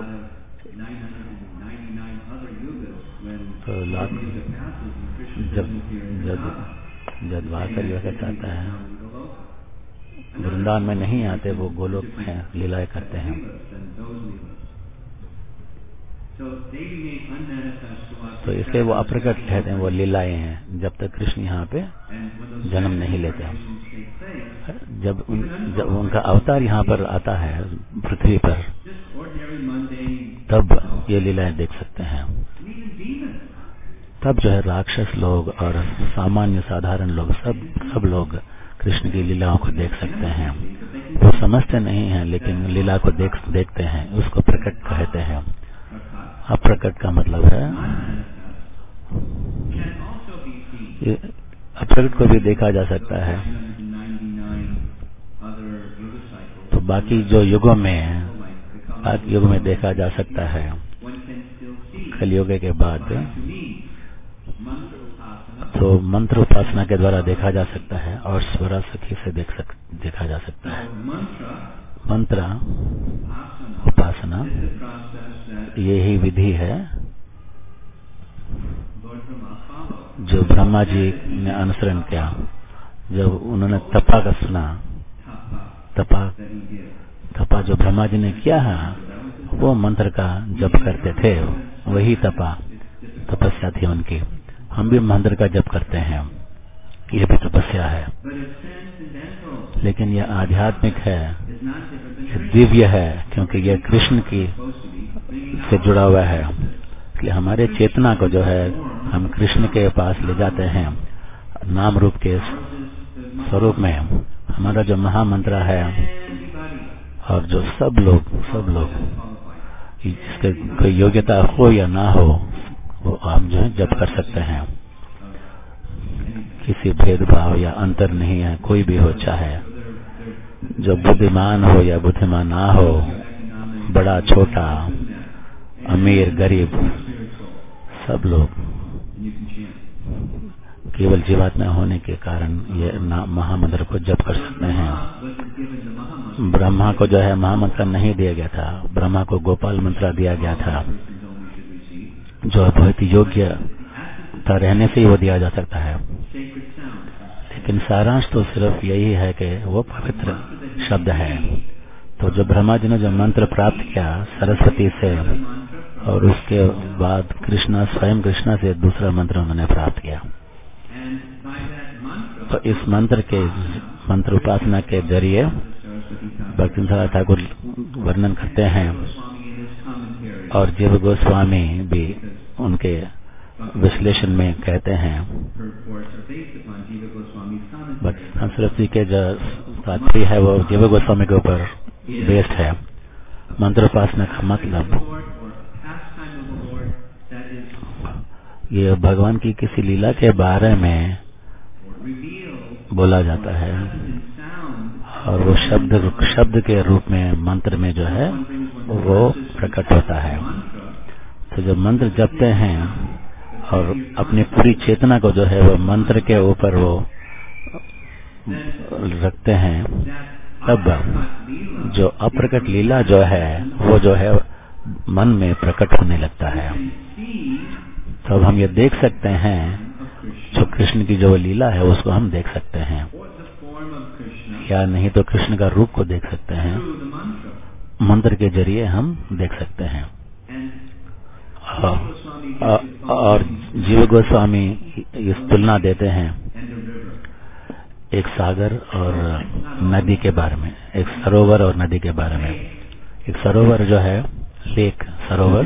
तो लाख जब जब जब वाकर युग चाहता है वृंदावन में नहीं आते, वो गोलोक में लीलाएं करते हैं। तो इसलिए वो अप्रकट कहते हैं, वो लीलाएं हैं जब तक कृष्ण यहाँ पे जन्म नहीं लेते। जब उन, जब उनका अवतार यहाँ पर आता है पृथ्वी पर, तब ये लीलाएं देख सकते हैं। तब जो है राक्षस लोग और सामान्य साधारण लोग सब सब लोग कृष्ण की लीलाओं को देख सकते हैं। वो समझते नहीं हैं लेकिन लीला को देख देखते हैं, उसको प्रकट कहते हैं। अप्रकट का मतलब है ये अप्रकट को भी देखा जा सकता है। तो बाकी जो युगों में बाकी युग में देखा जा सकता है। कलयुग के बाद तो मंत्र उपासना के द्वारा देखा जा सकता है और स्वरा सखी से देख सक, देखा जा सकता है। मंत्र उपासना यही विधि है जो ब्रह्मा जी ने अनुसरण किया। जब उन्होंने तपा का सुना, तपा तपा जो ब्रह्मा जी ने किया है वो मंत्र का जप करते थे, वही तपा तपस्या थी उनकी। हम भी मंत्र का जप करते हैं, ये भी तपस्या है, लेकिन यह आध्यात्मिक है, दिव्य है, क्योंकि यह कृष्ण की से जुड़ा हुआ है। इसलिए हमारे चेतना को जो है हम कृष्ण के पास ले जाते हैं नाम रूप के स्वरूप में। हमारा जो महामंत्र है और जो सब लोग सब लोग जिसके कोई योग्यता हो या ना हो वो आप जो है जप कर सकते हैं। किसी भेदभाव या अंतर नहीं है, कोई भी हो, चाहे जो बुद्धिमान हो या बुद्धिमान ना हो, बड़ा छोटा, अमीर गरीब, सब लोग केवल जीवात्मा होने के कारण ये महामंत्र को जप कर सकते हैं। ब्रह्मा को जो है महामंत्र नहीं दिया गया था, ब्रह्मा को गोपाल मंत्र दिया गया था, जो बहुत योग्य था, रहने से ही वो दिया जा सकता है। लेकिन सारांश तो सिर्फ यही है कि वो पवित्र शब्द है। तो जो ब्रह्मा जी ने जो मंत्र प्राप्त किया सरस्वती से, और उसके बाद कृष्णा स्वयं कृष्णा से दूसरा मंत्र उन्होंने प्राप्त किया। तो इस मंत्र के मंत्र उपासना के जरिए भक्तिनाथ ठाकुर वर्णन करते हैं, और जीव गोस्वामी भी उनके विश्लेषण में कहते हैं। भक्तिनाथ सरस्वती के जो तात्पर्य है वो जीव गोस्वामी के ऊपर बेस्ड है। मंत्र उपासना का मतलब ये भगवान की किसी लीला के बारे में बोला जाता है, और वो शब्द शब्द के रूप में मंत्र में जो है वो प्रकट होता है। तो जब मंत्र जपते हैं और अपनी पूरी चेतना को जो है वो मंत्र के ऊपर वो रखते हैं, तब जो अप्रकट लीला जो है वो जो है मन में प्रकट होने लगता है। तब हम ये देख सकते हैं जो कृष्ण की जो लीला है उसको हम देख सकते हैं, या नहीं तो कृष्ण का रूप को देख सकते हैं, मंत्र के जरिए हम देख सकते हैं। और जीव गोस्वामी इस तुलना देते हैं एक सागर और नदी के बारे में, एक सरोवर और नदी के बारे में। एक सरोवर जो है लेक सरोवर,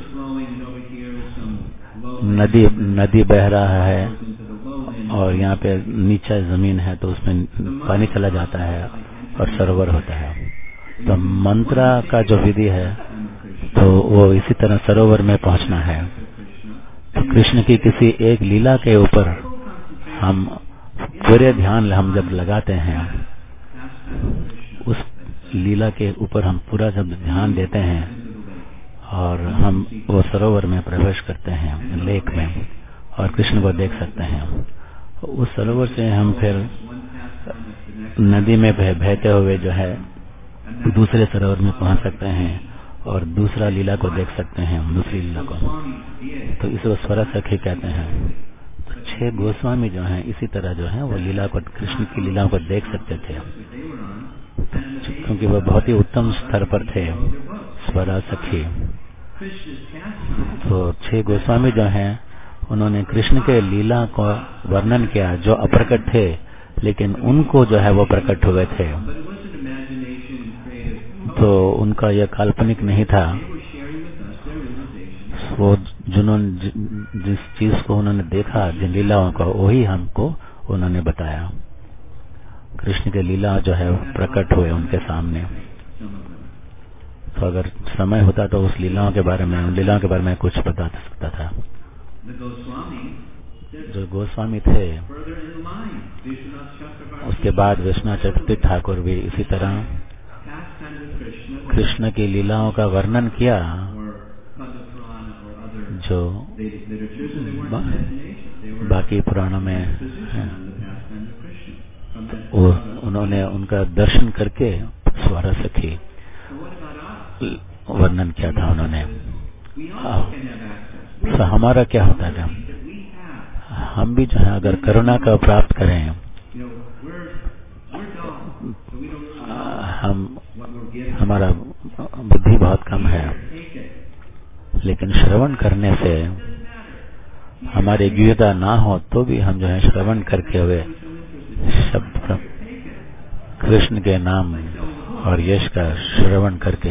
नदी नदी बह रहा है और यहाँ पे नीचे जमीन है तो उसमें पानी चला जाता है और सरोवर होता है। तो मंत्रा का जो विधि है तो वो इसी तरह सरोवर में पहुंचना है। तो कृष्ण की किसी एक लीला के ऊपर हम पूरे ध्यान हम जब लगाते हैं, उस लीला के ऊपर हम पूरा जब ध्यान देते हैं और हम वो सरोवर में प्रवेश करते हैं, लेक में, और कृष्ण को देख सकते हैं। उस सरोवर से हम फिर नदी में बह, बहते हुए जो है दूसरे सरोवर में पहुंच सकते हैं और दूसरा लीला को देख सकते हैं, दूसरी लीला को। तो इसको स्वरा सखी कहते हैं। तो छह गोस्वामी जो हैं इसी तरह जो है वो लीला को, कृष्ण की लीलाओं को देख सकते थे, क्योंकि वो बहुत ही उत्तम स्तर पर थे, स्वरा सखी। तो छह गोस्वामी जो हैं उन्होंने कृष्ण के लीला को वर्णन किया जो अप्रकट थे, लेकिन उनको जो है वो प्रकट हुए थे। तो उनका यह काल्पनिक नहीं था। वो जिन्होंने जिस चीज को उन्होंने देखा, जिन लीलाओं को, वही हमको उन्होंने बताया। कृष्ण के लीला जो है प्रकट हुए उनके सामने। तो अगर समय होता तो उस लीलाओं के बारे में, उन लीलाओं के बारे में कुछ बता सकता था। जो गोस्वामी थे, उसके बाद विश्वनाथ चक्रवर्ती ठाकुर भी इसी तरह कृष्ण की लीलाओं का वर्णन किया, जो बा, बाकी पुराणों में है। वो उन्होंने उनका दर्शन करके स्वरा सखी वर्णन किया था उन्होंने। तो हमारा क्या होता है, हम भी जो है अगर करुणा का प्राप्त करें, हम हमारा बुद्धि बहुत कम है, लेकिन श्रवण करने से हमारी योग्यता ना हो तो भी हम जो है श्रवण करके हुए शब्द कृष्ण के नाम और यश का श्रवण करके,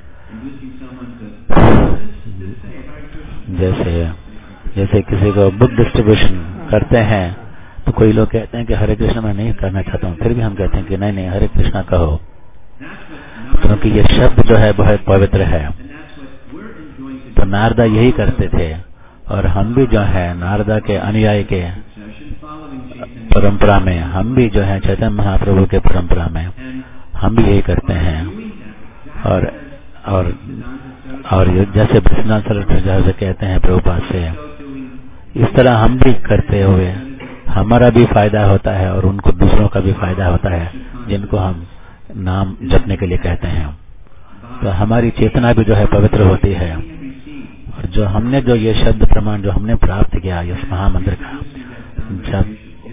जैसे जैसे किसी को बुक डिस्ट्रीब्यूशन करते हैं तो कोई लोग कहते हैं कि हरे कृष्ण मैं नहीं करना चाहता हूँ, फिर भी हम कहते हैं कि नहीं नहीं हरे कृष्णा कहो, क्योंकि ये शब्द जो है बहुत पवित्र है। तो नारदा यही करते थे और हम भी जो है नारदा के अनुयायी के परंपरा में, हम भी जो है चैतन्य महाप्रभु के परंपरा में हम भी यही करते हैं। और और और जैसे विश्वनाथ सरस्वती जैसे कहते हैं प्रभुपाद से, इस तरह हम भी करते हुए हमारा भी फायदा होता है और उनको दूसरों का भी फायदा होता है, जिनको हम नाम जपने के लिए कहते हैं। तो हमारी चेतना भी जो है पवित्र होती है। और जो हमने जो ये शब्द प्रमाण जो हमने प्राप्त किया इस महामंत्र का, जब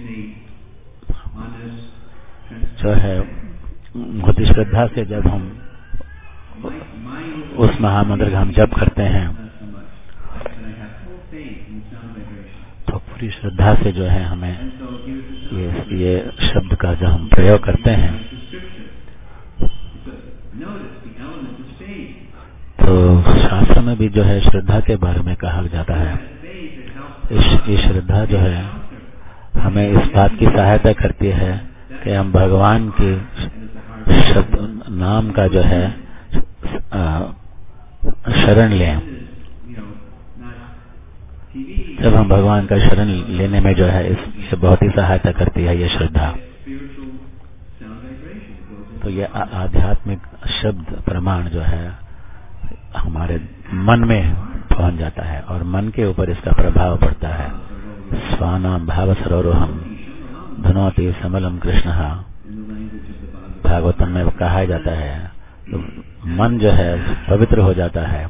जो है बहुत श्रद्धा से जब हम उस महामंत्र का हम जप करते हैं तो पूरी श्रद्धा से जो है हमें ये ये शब्द का जो हम प्रयोग करते हैं, तो शास्त्र में भी जो है श्रद्धा के बारे में कहा जाता है। इस श्रद्धा जो है हमें इस बात की सहायता करती है कि हम भगवान के शब्द नाम का जो है शरण लें। जब हम भगवान का शरण लेने में जो है इससे बहुत ही सहायता करती है ये श्रद्धा। तो ये आध्यात्मिक शब्द प्रमाण जो है हमारे मन में पहुंच जाता है और मन के ऊपर इसका प्रभाव पड़ता है। स्वानाम भाव सरोहम धनोति समलम कृष्ण, भागवतम में कहा जाता है। तो मन जो है पवित्र हो जाता है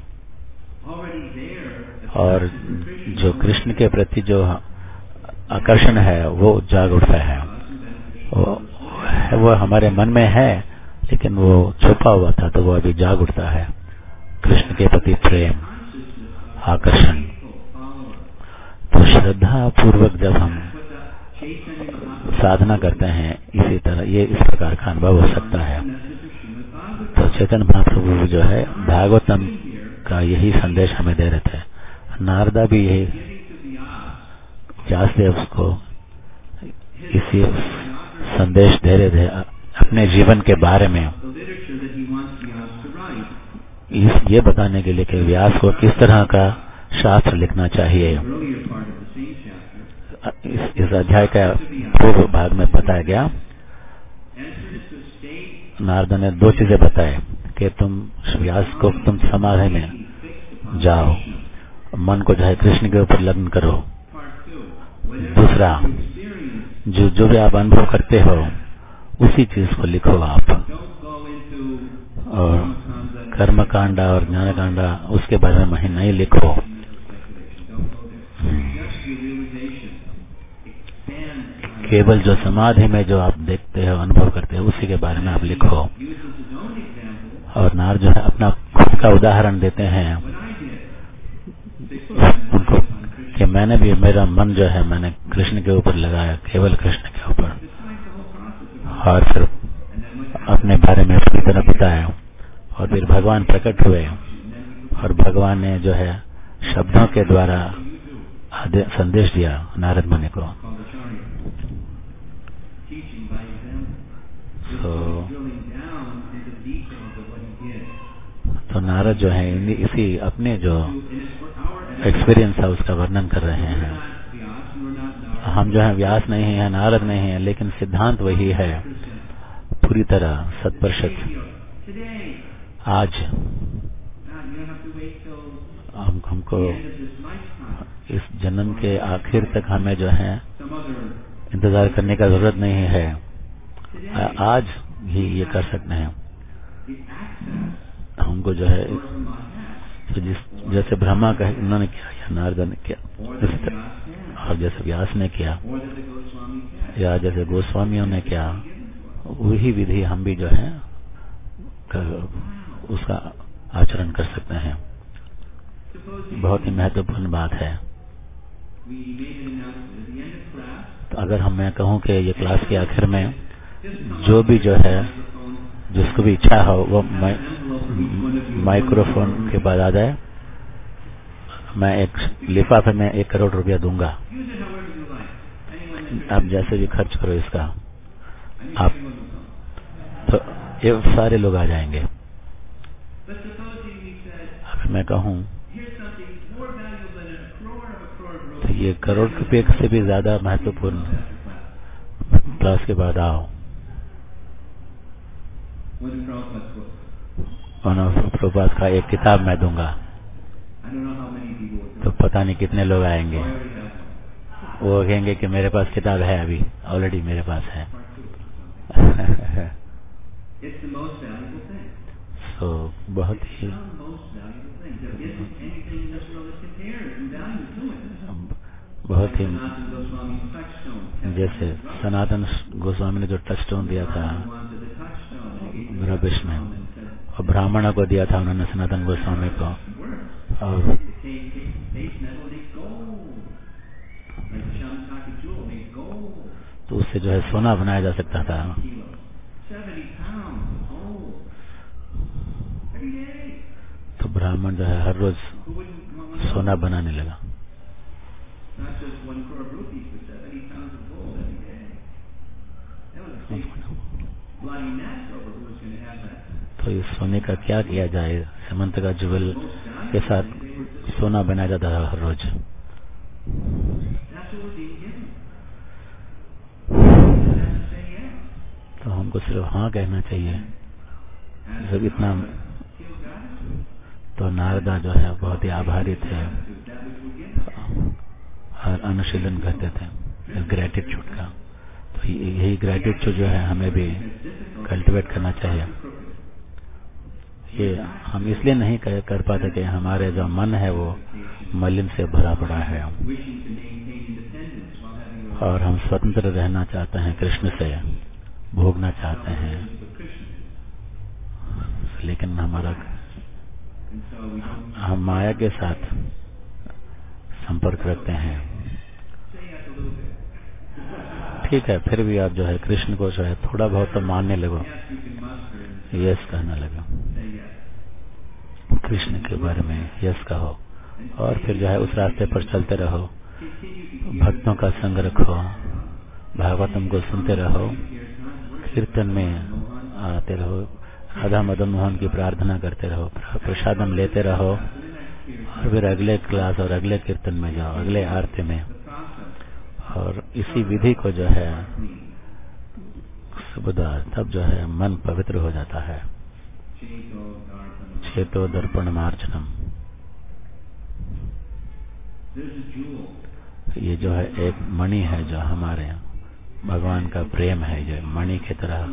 और जो कृष्ण के प्रति जो आकर्षण है वो जाग उठता है। वो, वो हमारे मन में है लेकिन वो छुपा हुआ था, तो वो अभी जाग उठता है। कृष्ण के प्रति प्रेम आकर्षण। तो श्रद्धा पूर्वक जब हम साधना करते हैं इसी तरह ये इस प्रकार का अनुभव हो सकता है। तो चैतन्य महाप्रभु जो है भागवतम का यही संदेश हमें दे रहे थे। नारदा भी यही व्यासदेव को इसी संदेश दे रहे थे अपने जीवन के बारे में, इस ये बताने के लिए कि व्यास को किस तरह का शास्त्र लिखना चाहिए। इस, इस अध्याय का पूर्व भाग में बताया गया। नारद ने दो चीजें बताए कि तुम व्यास को तुम समाधि में जाओ, मन को जो है कृष्ण के ऊपर लग्न करो। दूसरा, जो जो भी आप अनुभव करते हो उसी चीज को लिखो आप, और कर्म कांडा और ज्ञान कांडा उसके बारे में नहीं लिखो। केवल जो समाधि में जो आप देखते हो अनुभव करते हो उसी के बारे में आप लिखो। और नारद जो है अपना खुद का उदाहरण देते हैं उनको कि मैंने भी, मेरा मन जो है मैंने कृष्ण के ऊपर लगाया, केवल कृष्ण के ऊपर, और फिर अपने बारे में पूरी तरह बताया। और फिर भगवान प्रकट हुए और भगवान ने जो है शब्दों के द्वारा संदेश दिया नारद मुनि को। तो, तो नारद जो है इसी अपने जो एक्सपीरियंस है उसका वर्णन कर रहे हैं। हम जो है व्यास नहीं है, नारद नहीं है, लेकिन सिद्धांत वही है पूरी तरह शत प्रतिशत। आज हम हमको इस जन्म के आखिर तक हमें जो है इंतजार करने का जरूरत नहीं है, आज ही ये कर सकते हैं। हमको जो है तो जिस जैसे ब्रह्मा का उन्होंने किया या नारद ने किया, और जैसे व्यास ने किया या जैसे गोस्वामियों ने किया, वही विधि हम भी जो है उसका आचरण कर सकते हैं। बहुत ही महत्वपूर्ण बात है। तो अगर हम मैं कहूं कि ये क्लास के आखिर में जो भी जो है जिसको भी इच्छा हो वो माइ, माइक्रोफोन के पास आ जाए, मैं एक लिफाफे में एक करोड़ रुपया दूंगा, आप जैसे भी खर्च करो इसका, आप तो ये सारे लोग आ जाएंगे। अगर मैं कहूं तो ये करोड़ रुपये से भी ज्यादा महत्वपूर्ण क्लास के बाद आओ। प्रभुपाद का एक किताब मैं दूंगा, तो पता नहीं कितने लोग आएंगे। वो कहेंगे कि मेरे पास किताब है, अभी ऑलरेडी मेरे पास है। तो बहुत ही बहुत ही जैसे सनातन गोस्वामी ने जो टचस्टोन दिया था रबिश में, और ब्राह्मणों को दिया था उन्होंने सनातन गोस्वामी को, और तो उससे जो है सोना बनाया जा सकता था। तो ब्राह्मण जो है हर रोज सोना बनाने लगा। तो इस सोने का क्या किया जाए? हेमंत का जुगल के साथ सोना बनाया जाता है हर रोज। तो हमको सिर्फ हाँ कहना चाहिए। जब इतना तो नारदा जो है बहुत ही आभारी थे और अनुशीलन करते थे ग्रेटिट्यूड का। तो यही ग्रेटिट्यूड जो है हमें भी कल्टीवेट करना चाहिए। ये हम इसलिए नहीं कर पाते कि हमारे जो मन है वो मलिन से भरा पड़ा है और हम स्वतंत्र रहना चाहते हैं, कृष्ण से भोगना चाहते हैं, लेकिन हमारा हम माया के साथ संपर्क रखते हैं, ठीक है, फिर भी आप जो है कृष्ण को जो है थोड़ा बहुत तो मानने लगो, यस कहना लगो, कृष्ण के बारे में यस कहो, और फिर जो है उस रास्ते पर चलते रहो, भक्तों का संग रखो, भागवतम को सुनते रहो, कीर्तन में आते रहो, राधा मदन मोहन की प्रार्थना करते रहो, प्रसादम लेते रहो, और फिर अगले क्लास और अगले कीर्तन में जाओ, अगले आरती में, और इसी विधि को जो है सुबुदा, तब जो है मन पवित्र हो जाता है। चेतो दर्पण मार्जनम, ये जो है एक मणि है जो हमारे भगवान का प्रेम है, जो मणि की तरह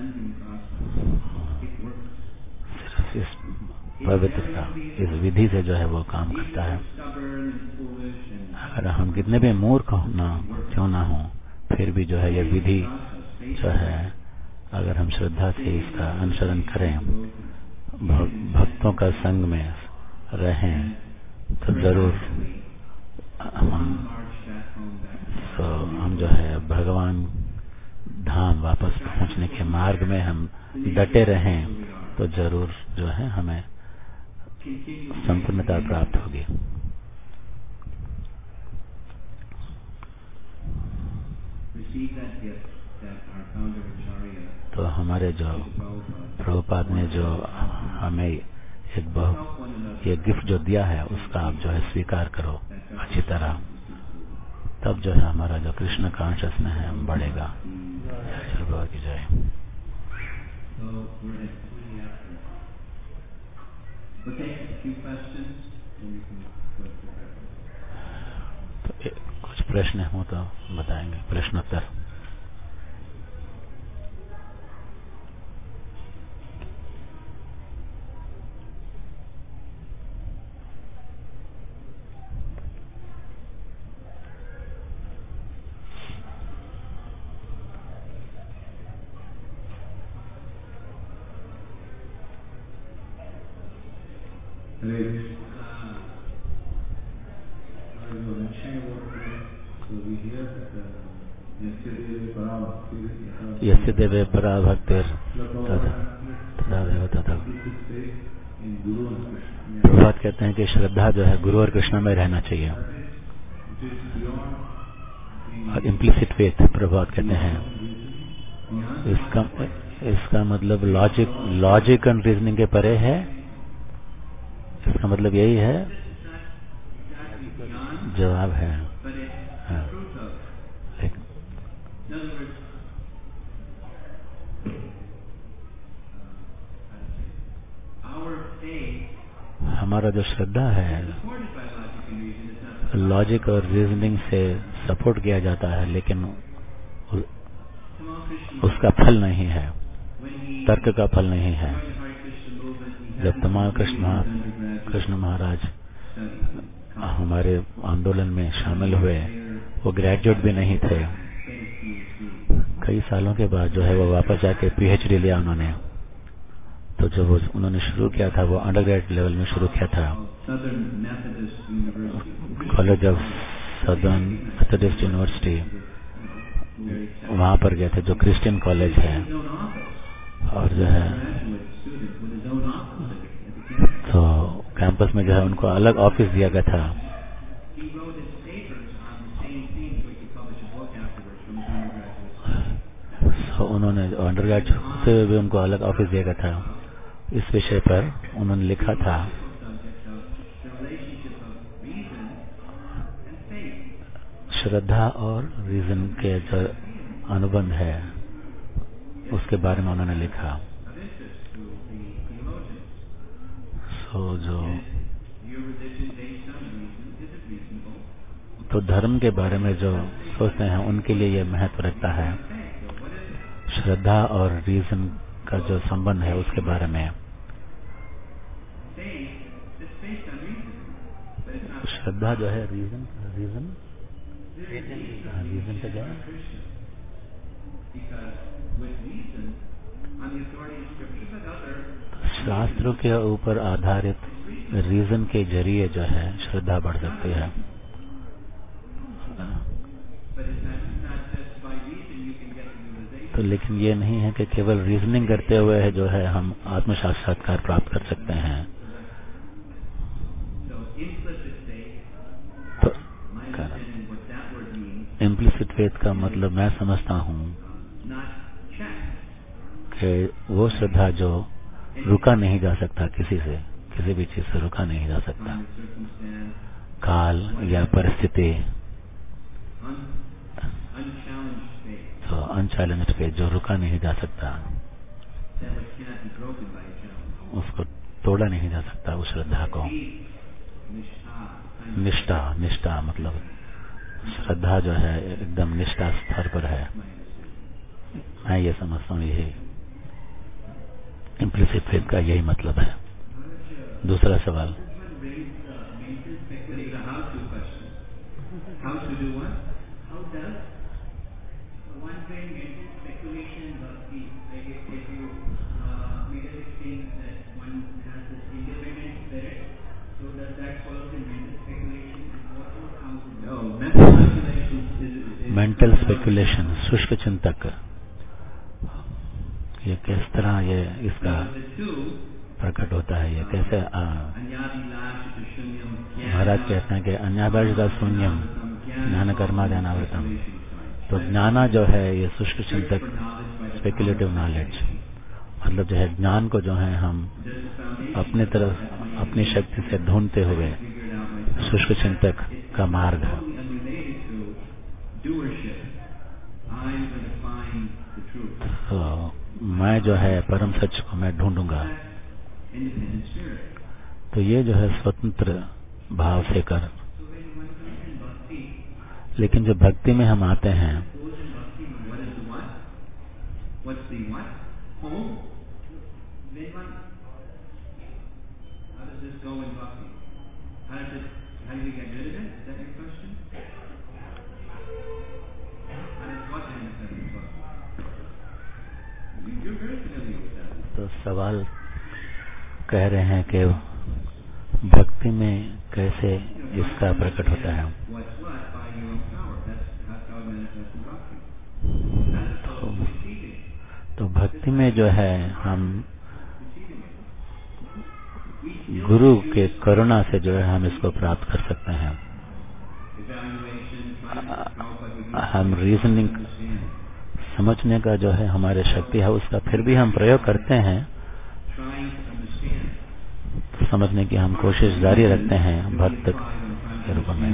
सिर्फ इस पवित्रता, इस विधि से जो है वो काम करता है। अगर हम कितने भी मूर्ख ना क्यों ना हो, फिर भी जो है ये विधि जो है अगर हम श्रद्धा से इसका अनुसरण करें, भक्तों का संग में रहें, तो जरूर हम तो हम जो है भगवान धाम वापस पहुंचने के मार्ग में हम डटे रहें, तो जरूर जो है हमें संपूर्णता प्राप्त होगी। तो हमारे जो प्रभुपाद ने जो हमें एक बहुत ये गिफ्ट जो दिया है, उसका आप जो है स्वीकार करो अच्छी तरह, तब जो है हमारा जो कृष्ण कॉन्शियसनेस है बढ़ेगा। जय बाबा की जय। तो कुछ प्रश्न हो तो बताएंगे, प्रश्नोत्तर। यस्य देवे परा भक्तिर प्रभात कहते हैं कि श्रद्धा जो है गुरु और कृष्ण में रहना चाहिए, और इम्प्लिसिट फेथ प्रभात कहते हैं। इसका इसका मतलब लॉजिक लॉजिक एंड रीजनिंग के परे है, इसका मतलब यही है। जवाब है हाँ। हमारा जो श्रद्धा है लॉजिक और रीजनिंग से सपोर्ट किया जाता है, लेकिन उसका फल नहीं है, तर्क का फल नहीं है। जब तमाम कृष्ण कृष्ण महाराज हमारे आंदोलन में शामिल हुए, वो ग्रेजुएट भी नहीं थे। कई सालों के बाद जो है वो वापस जाके पीएचडी लिया उन्होंने। तो जब वो उन्होंने शुरू किया था, वो अंडरग्रेड लेवल में शुरू किया था, college of Southern Methodist University, वहां पर गए थे जो क्रिश्चियन कॉलेज है। और जो है तो कैंपस में जो है उनको अलग ऑफिस दिया गया था। तो उन्होंने अंडरग्रेड होते हुए भी उनको अलग ऑफिस दिया गया था। इस विषय पर उन्होंने लिखा था श्रद्धा और रीजन के जो अनुबंध है उसके बारे में उन्होंने लिखा। सो जो तो धर्म के बारे में जो सोचते हैं उनके लिए ये महत्व रखता है। श्रद्धा और रीजन का जो संबंध है उसके बारे में, श्रद्धा जो है रीजन रीजन रीजन का क्या है? शास्त्रों के ऊपर आधारित रीजन के जरिए जो है श्रद्धा बढ़ सकती है। तो लेकिन ये नहीं है कि केवल रीजनिंग करते हुए है जो है हम आत्म साक्षात्कार प्राप्त कर सकते हैं। तो इम्प्लिसिट फेथ का मतलब मैं समझता हूँ कि वो श्रद्धा जो रुका नहीं जा सकता, किसी से किसी भी चीज से रुका नहीं जा सकता, काल या परिस्थिति, तो अनचैलेंज्ड फेथ जो रुका नहीं जा सकता, उसको तोड़ा नहीं जा सकता उस श्रद्धा को। निष्ठा निष्ठा मतलब श्रद्धा जो है एकदम निष्ठा स्तर पर है। मैं ये समझता हूँ यही इम्प्लिसिट फेथ का यही मतलब है। दूसरा सवाल, मेंटल स्पेकुलेशन, शुष्क चिंतक, ये किस तरह ये इसका प्रकट होता है, ये कैसे? महाराज कहते हैं कि अन्याभाषिता शून्यम ज्ञान कर्मा ध्यानावर्तम। तो ज्ञाना जो है ये शुष्क चिंतक, स्पेकुलेटिव नॉलेज, मतलब जो है ज्ञान को जो है हम अपने तरफ अपनी शक्ति से ढूंढते हुए शुष्क चिंतक का मार्ग। तो मैं जो है परम सच को मैं ढूंढूंगा। तो ये जो है स्वतंत्र भाव से कर। लेकिन जो भक्ति में हम आते हैं, तो सवाल कह रहे हैं कि भक्ति में कैसे इसका प्रकट होता है। तो, तो भक्ति में जो है हम गुरु के करुणा से जो है हम इसको प्राप्त कर सकते हैं। हम रीजनिंग समझने का जो है हमारे शक्ति है, उसका फिर भी हम प्रयोग करते हैं, समझने की हम कोशिश जारी रखते हैं भक्त के रूप में।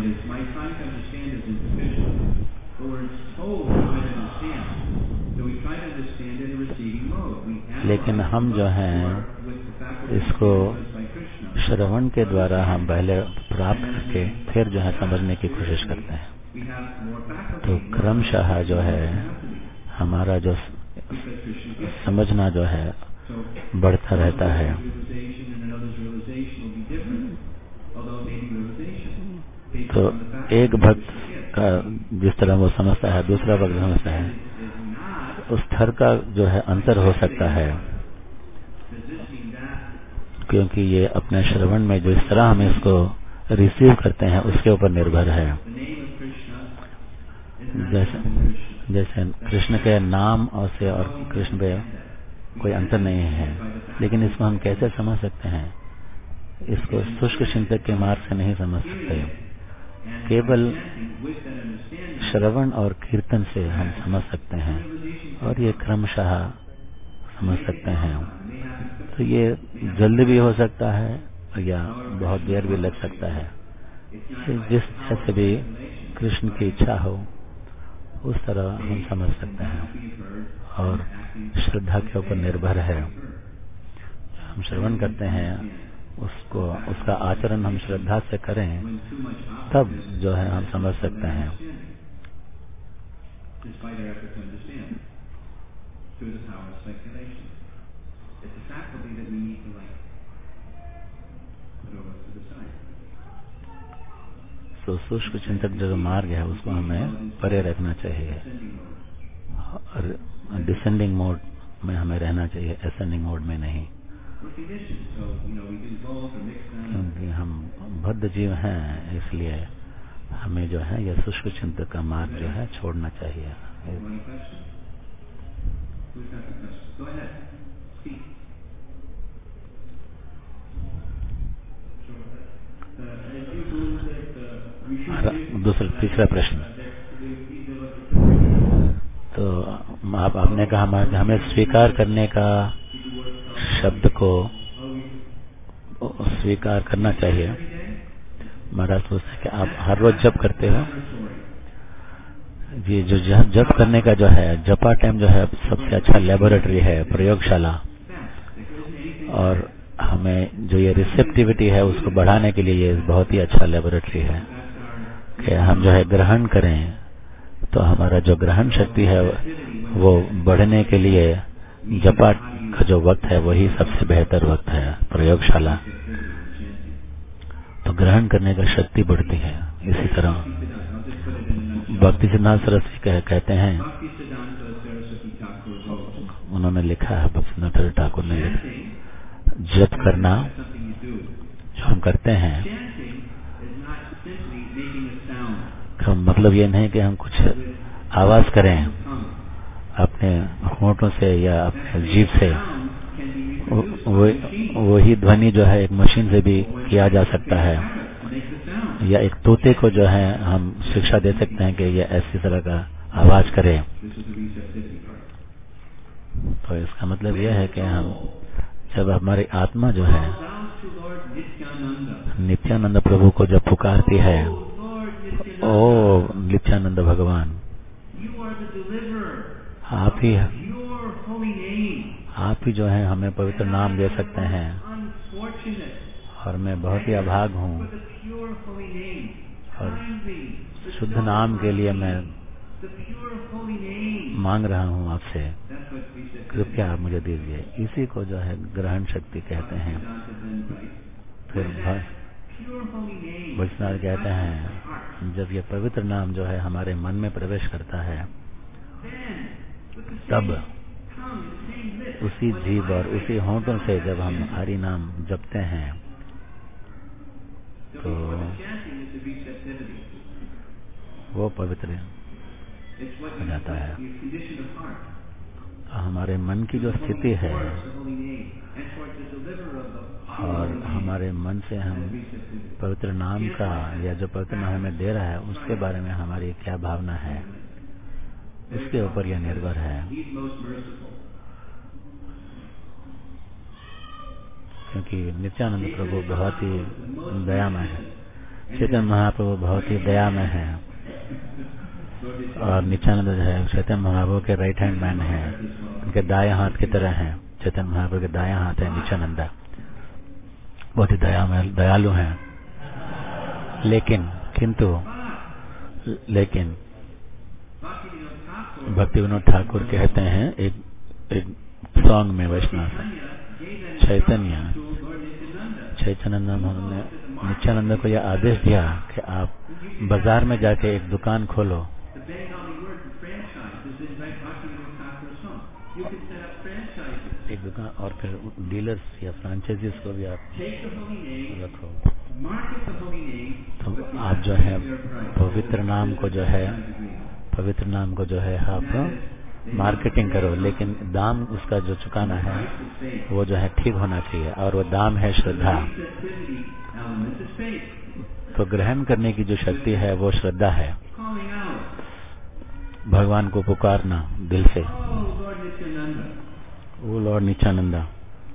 लेकिन हम जो हैं इसको श्रवण के द्वारा हम पहले प्राप्त करके फिर जो है समझने की कोशिश करते हैं। तो क्रमशः जो है हमारा जो समझना जो है बढ़ता रहता है। तो एक भक्त का जिस तरह वो समझता है, दूसरा भक्त समझता है, उस स्तर का जो है अंतर हो सकता है, क्योंकि ये अपने श्रवण में जो इस तरह हम इसको रिसीव करते हैं उसके ऊपर निर्भर है। जैसे जैसे कृष्ण के नाम और से और कृष्ण पे कोई अंतर नहीं है, लेकिन इसको हम कैसे समझ सकते हैं? इसको शुष्क चिंतक के मार्ग से नहीं समझ सकते, केवल श्रवण और कीर्तन से हम समझ सकते हैं, और ये क्रमशः समझ सकते हैं। तो ये जल्दी भी हो सकता है या बहुत देर भी लग सकता है, जिस जैसे भी कृष्ण की इच्छा हो उस तरह हम समझ सकते हैं, और श्रद्धा के ऊपर निर्भर है। हम श्रवण करते हैं, उसको उसका आचरण हम श्रद्धा से करें, तब जो है हम समझ सकते हैं। तो शुष्क चिंतक जो मार्ग है उसको हमें परे रखना चाहिए, और डिसेंडिंग मोड में हमें रहना चाहिए, एसेंडिंग मोड में नहीं, क्योंकि हम बद्ध जीव हैं, इसलिए हमें जो है यह शुष्क चिंतक का मार्ग जो है छोड़ना चाहिए। दूसरा तीसरा प्रश्न, तो आप आपने कहा हमें स्वीकार करने का शब्द को स्वीकार करना चाहिए। महाराज पूछते हैं कि आप हर रोज जप करते हो? ये जो जप करने का जो है जपा टाइम जो है सबसे अच्छा लेबोरेटरी है, प्रयोगशाला। और हमें जो ये रिसेप्टिविटी है उसको बढ़ाने के लिए ये बहुत ही अच्छा लेबोरेटरी है कि हम जो है ग्रहण करें, तो हमारा जो ग्रहण शक्ति है वो बढ़ने के लिए जपा का जो वक्त है वही सबसे बेहतर वक्त है, प्रयोगशाला। तो ग्रहण करने का शक्ति बढ़ती है। इसी तरह भक्ति सिद्धांत सरस्वती कह, कहते हैं, उन्होंने लिखा है, भक्ति सिद्धांत ठाकुर ने लिखा, जप करना जो हम करते हैं का मतलब ये नहीं कि हम कुछ आवाज करें अपने होंठों से या अपने जीभ से। वो वही ध्वनि जो है एक मशीन से भी किया जा सकता है, या एक तोते को जो है हम शिक्षा दे सकते हैं कि ये ऐसी तरह का आवाज करे। तो इसका मतलब यह है कि हम जब हमारी आत्मा जो है नित्यानंद प्रभु को जब पुकारती है, ओ नित्यानंद भगवान, आप ही आप ही जो है हमें पवित्र नाम दे सकते हैं, और मैं बहुत ही अभाग हूँ, और शुद्ध नाम के लिए मैं मांग रहा हूँ आपसे, कृपया आप मुझे दीजिए। इसी को जो है ग्रहण शक्ति कहते हैं। फिर वैष्णव कहते हैं जब ये पवित्र नाम जो है हमारे मन में प्रवेश करता है, तब उसी जीभ और उसी होंठों से जब हम हरि नाम जपते हैं तो वो पवित्र हो जाता है। तो हमारे मन की जो स्थिति है और हमारे मन से हम पवित्र नाम का या जो पवित्र नाम हमें दे रहा है उसके बारे में हमारी क्या भावना है, उसके ऊपर यह निर्भर है। क्योंकि नित्यानंद प्रभु बहुत ही दयामय है, चैतन्य महाप्रभु बहुत ही दयामय है, और नित्यानंद जो है चैतन्य महाप्रभु के राइट हैंड मैन है, उनके दाएं हाथ की तरह है। चैतन्य महाप्रभु के दाएं हाथ है नित्यानंद, बहुत ही दयामय दयालु हैं। लेकिन किंतु लेकिन भक्ति विनोद ठाकुर कहते हैं एक एक सॉन्ग में, वैष्णव चैतन्य चैतन्य उन्होंने नित्यानंद को यह आदेश दिया कि आप बाजार में जाके एक दुकान खोलो, एक दुकान, और फिर डीलर्स या फ्रेंचाइजीज को भी आप रखो। तो आप जो है पवित्र नाम को जो है पवित्र नाम को जो है आप मार्केटिंग करो, लेकिन दाम उसका जो चुकाना है वो जो है ठीक होना चाहिए, और वो दाम है श्रद्धा। तो ग्रहण करने की जो शक्ति है वो श्रद्धा है, भगवान को पुकारना दिल से, वो लॉर्ड नित्यानंदा।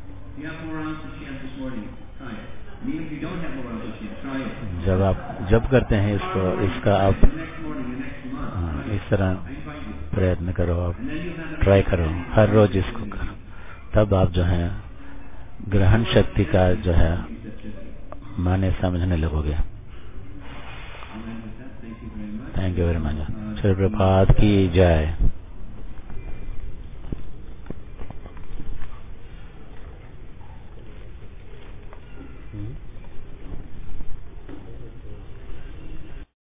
जब आप जब करते हैं इसको, इसका आप इस तरह प्रयत्न करो, आप ट्राई करो, हर रोज इसको करो, तब आप जो है ग्रहण शक्ति का जो है माने समझने लगोगे। Thank you very much. Shri Prabhat की जय।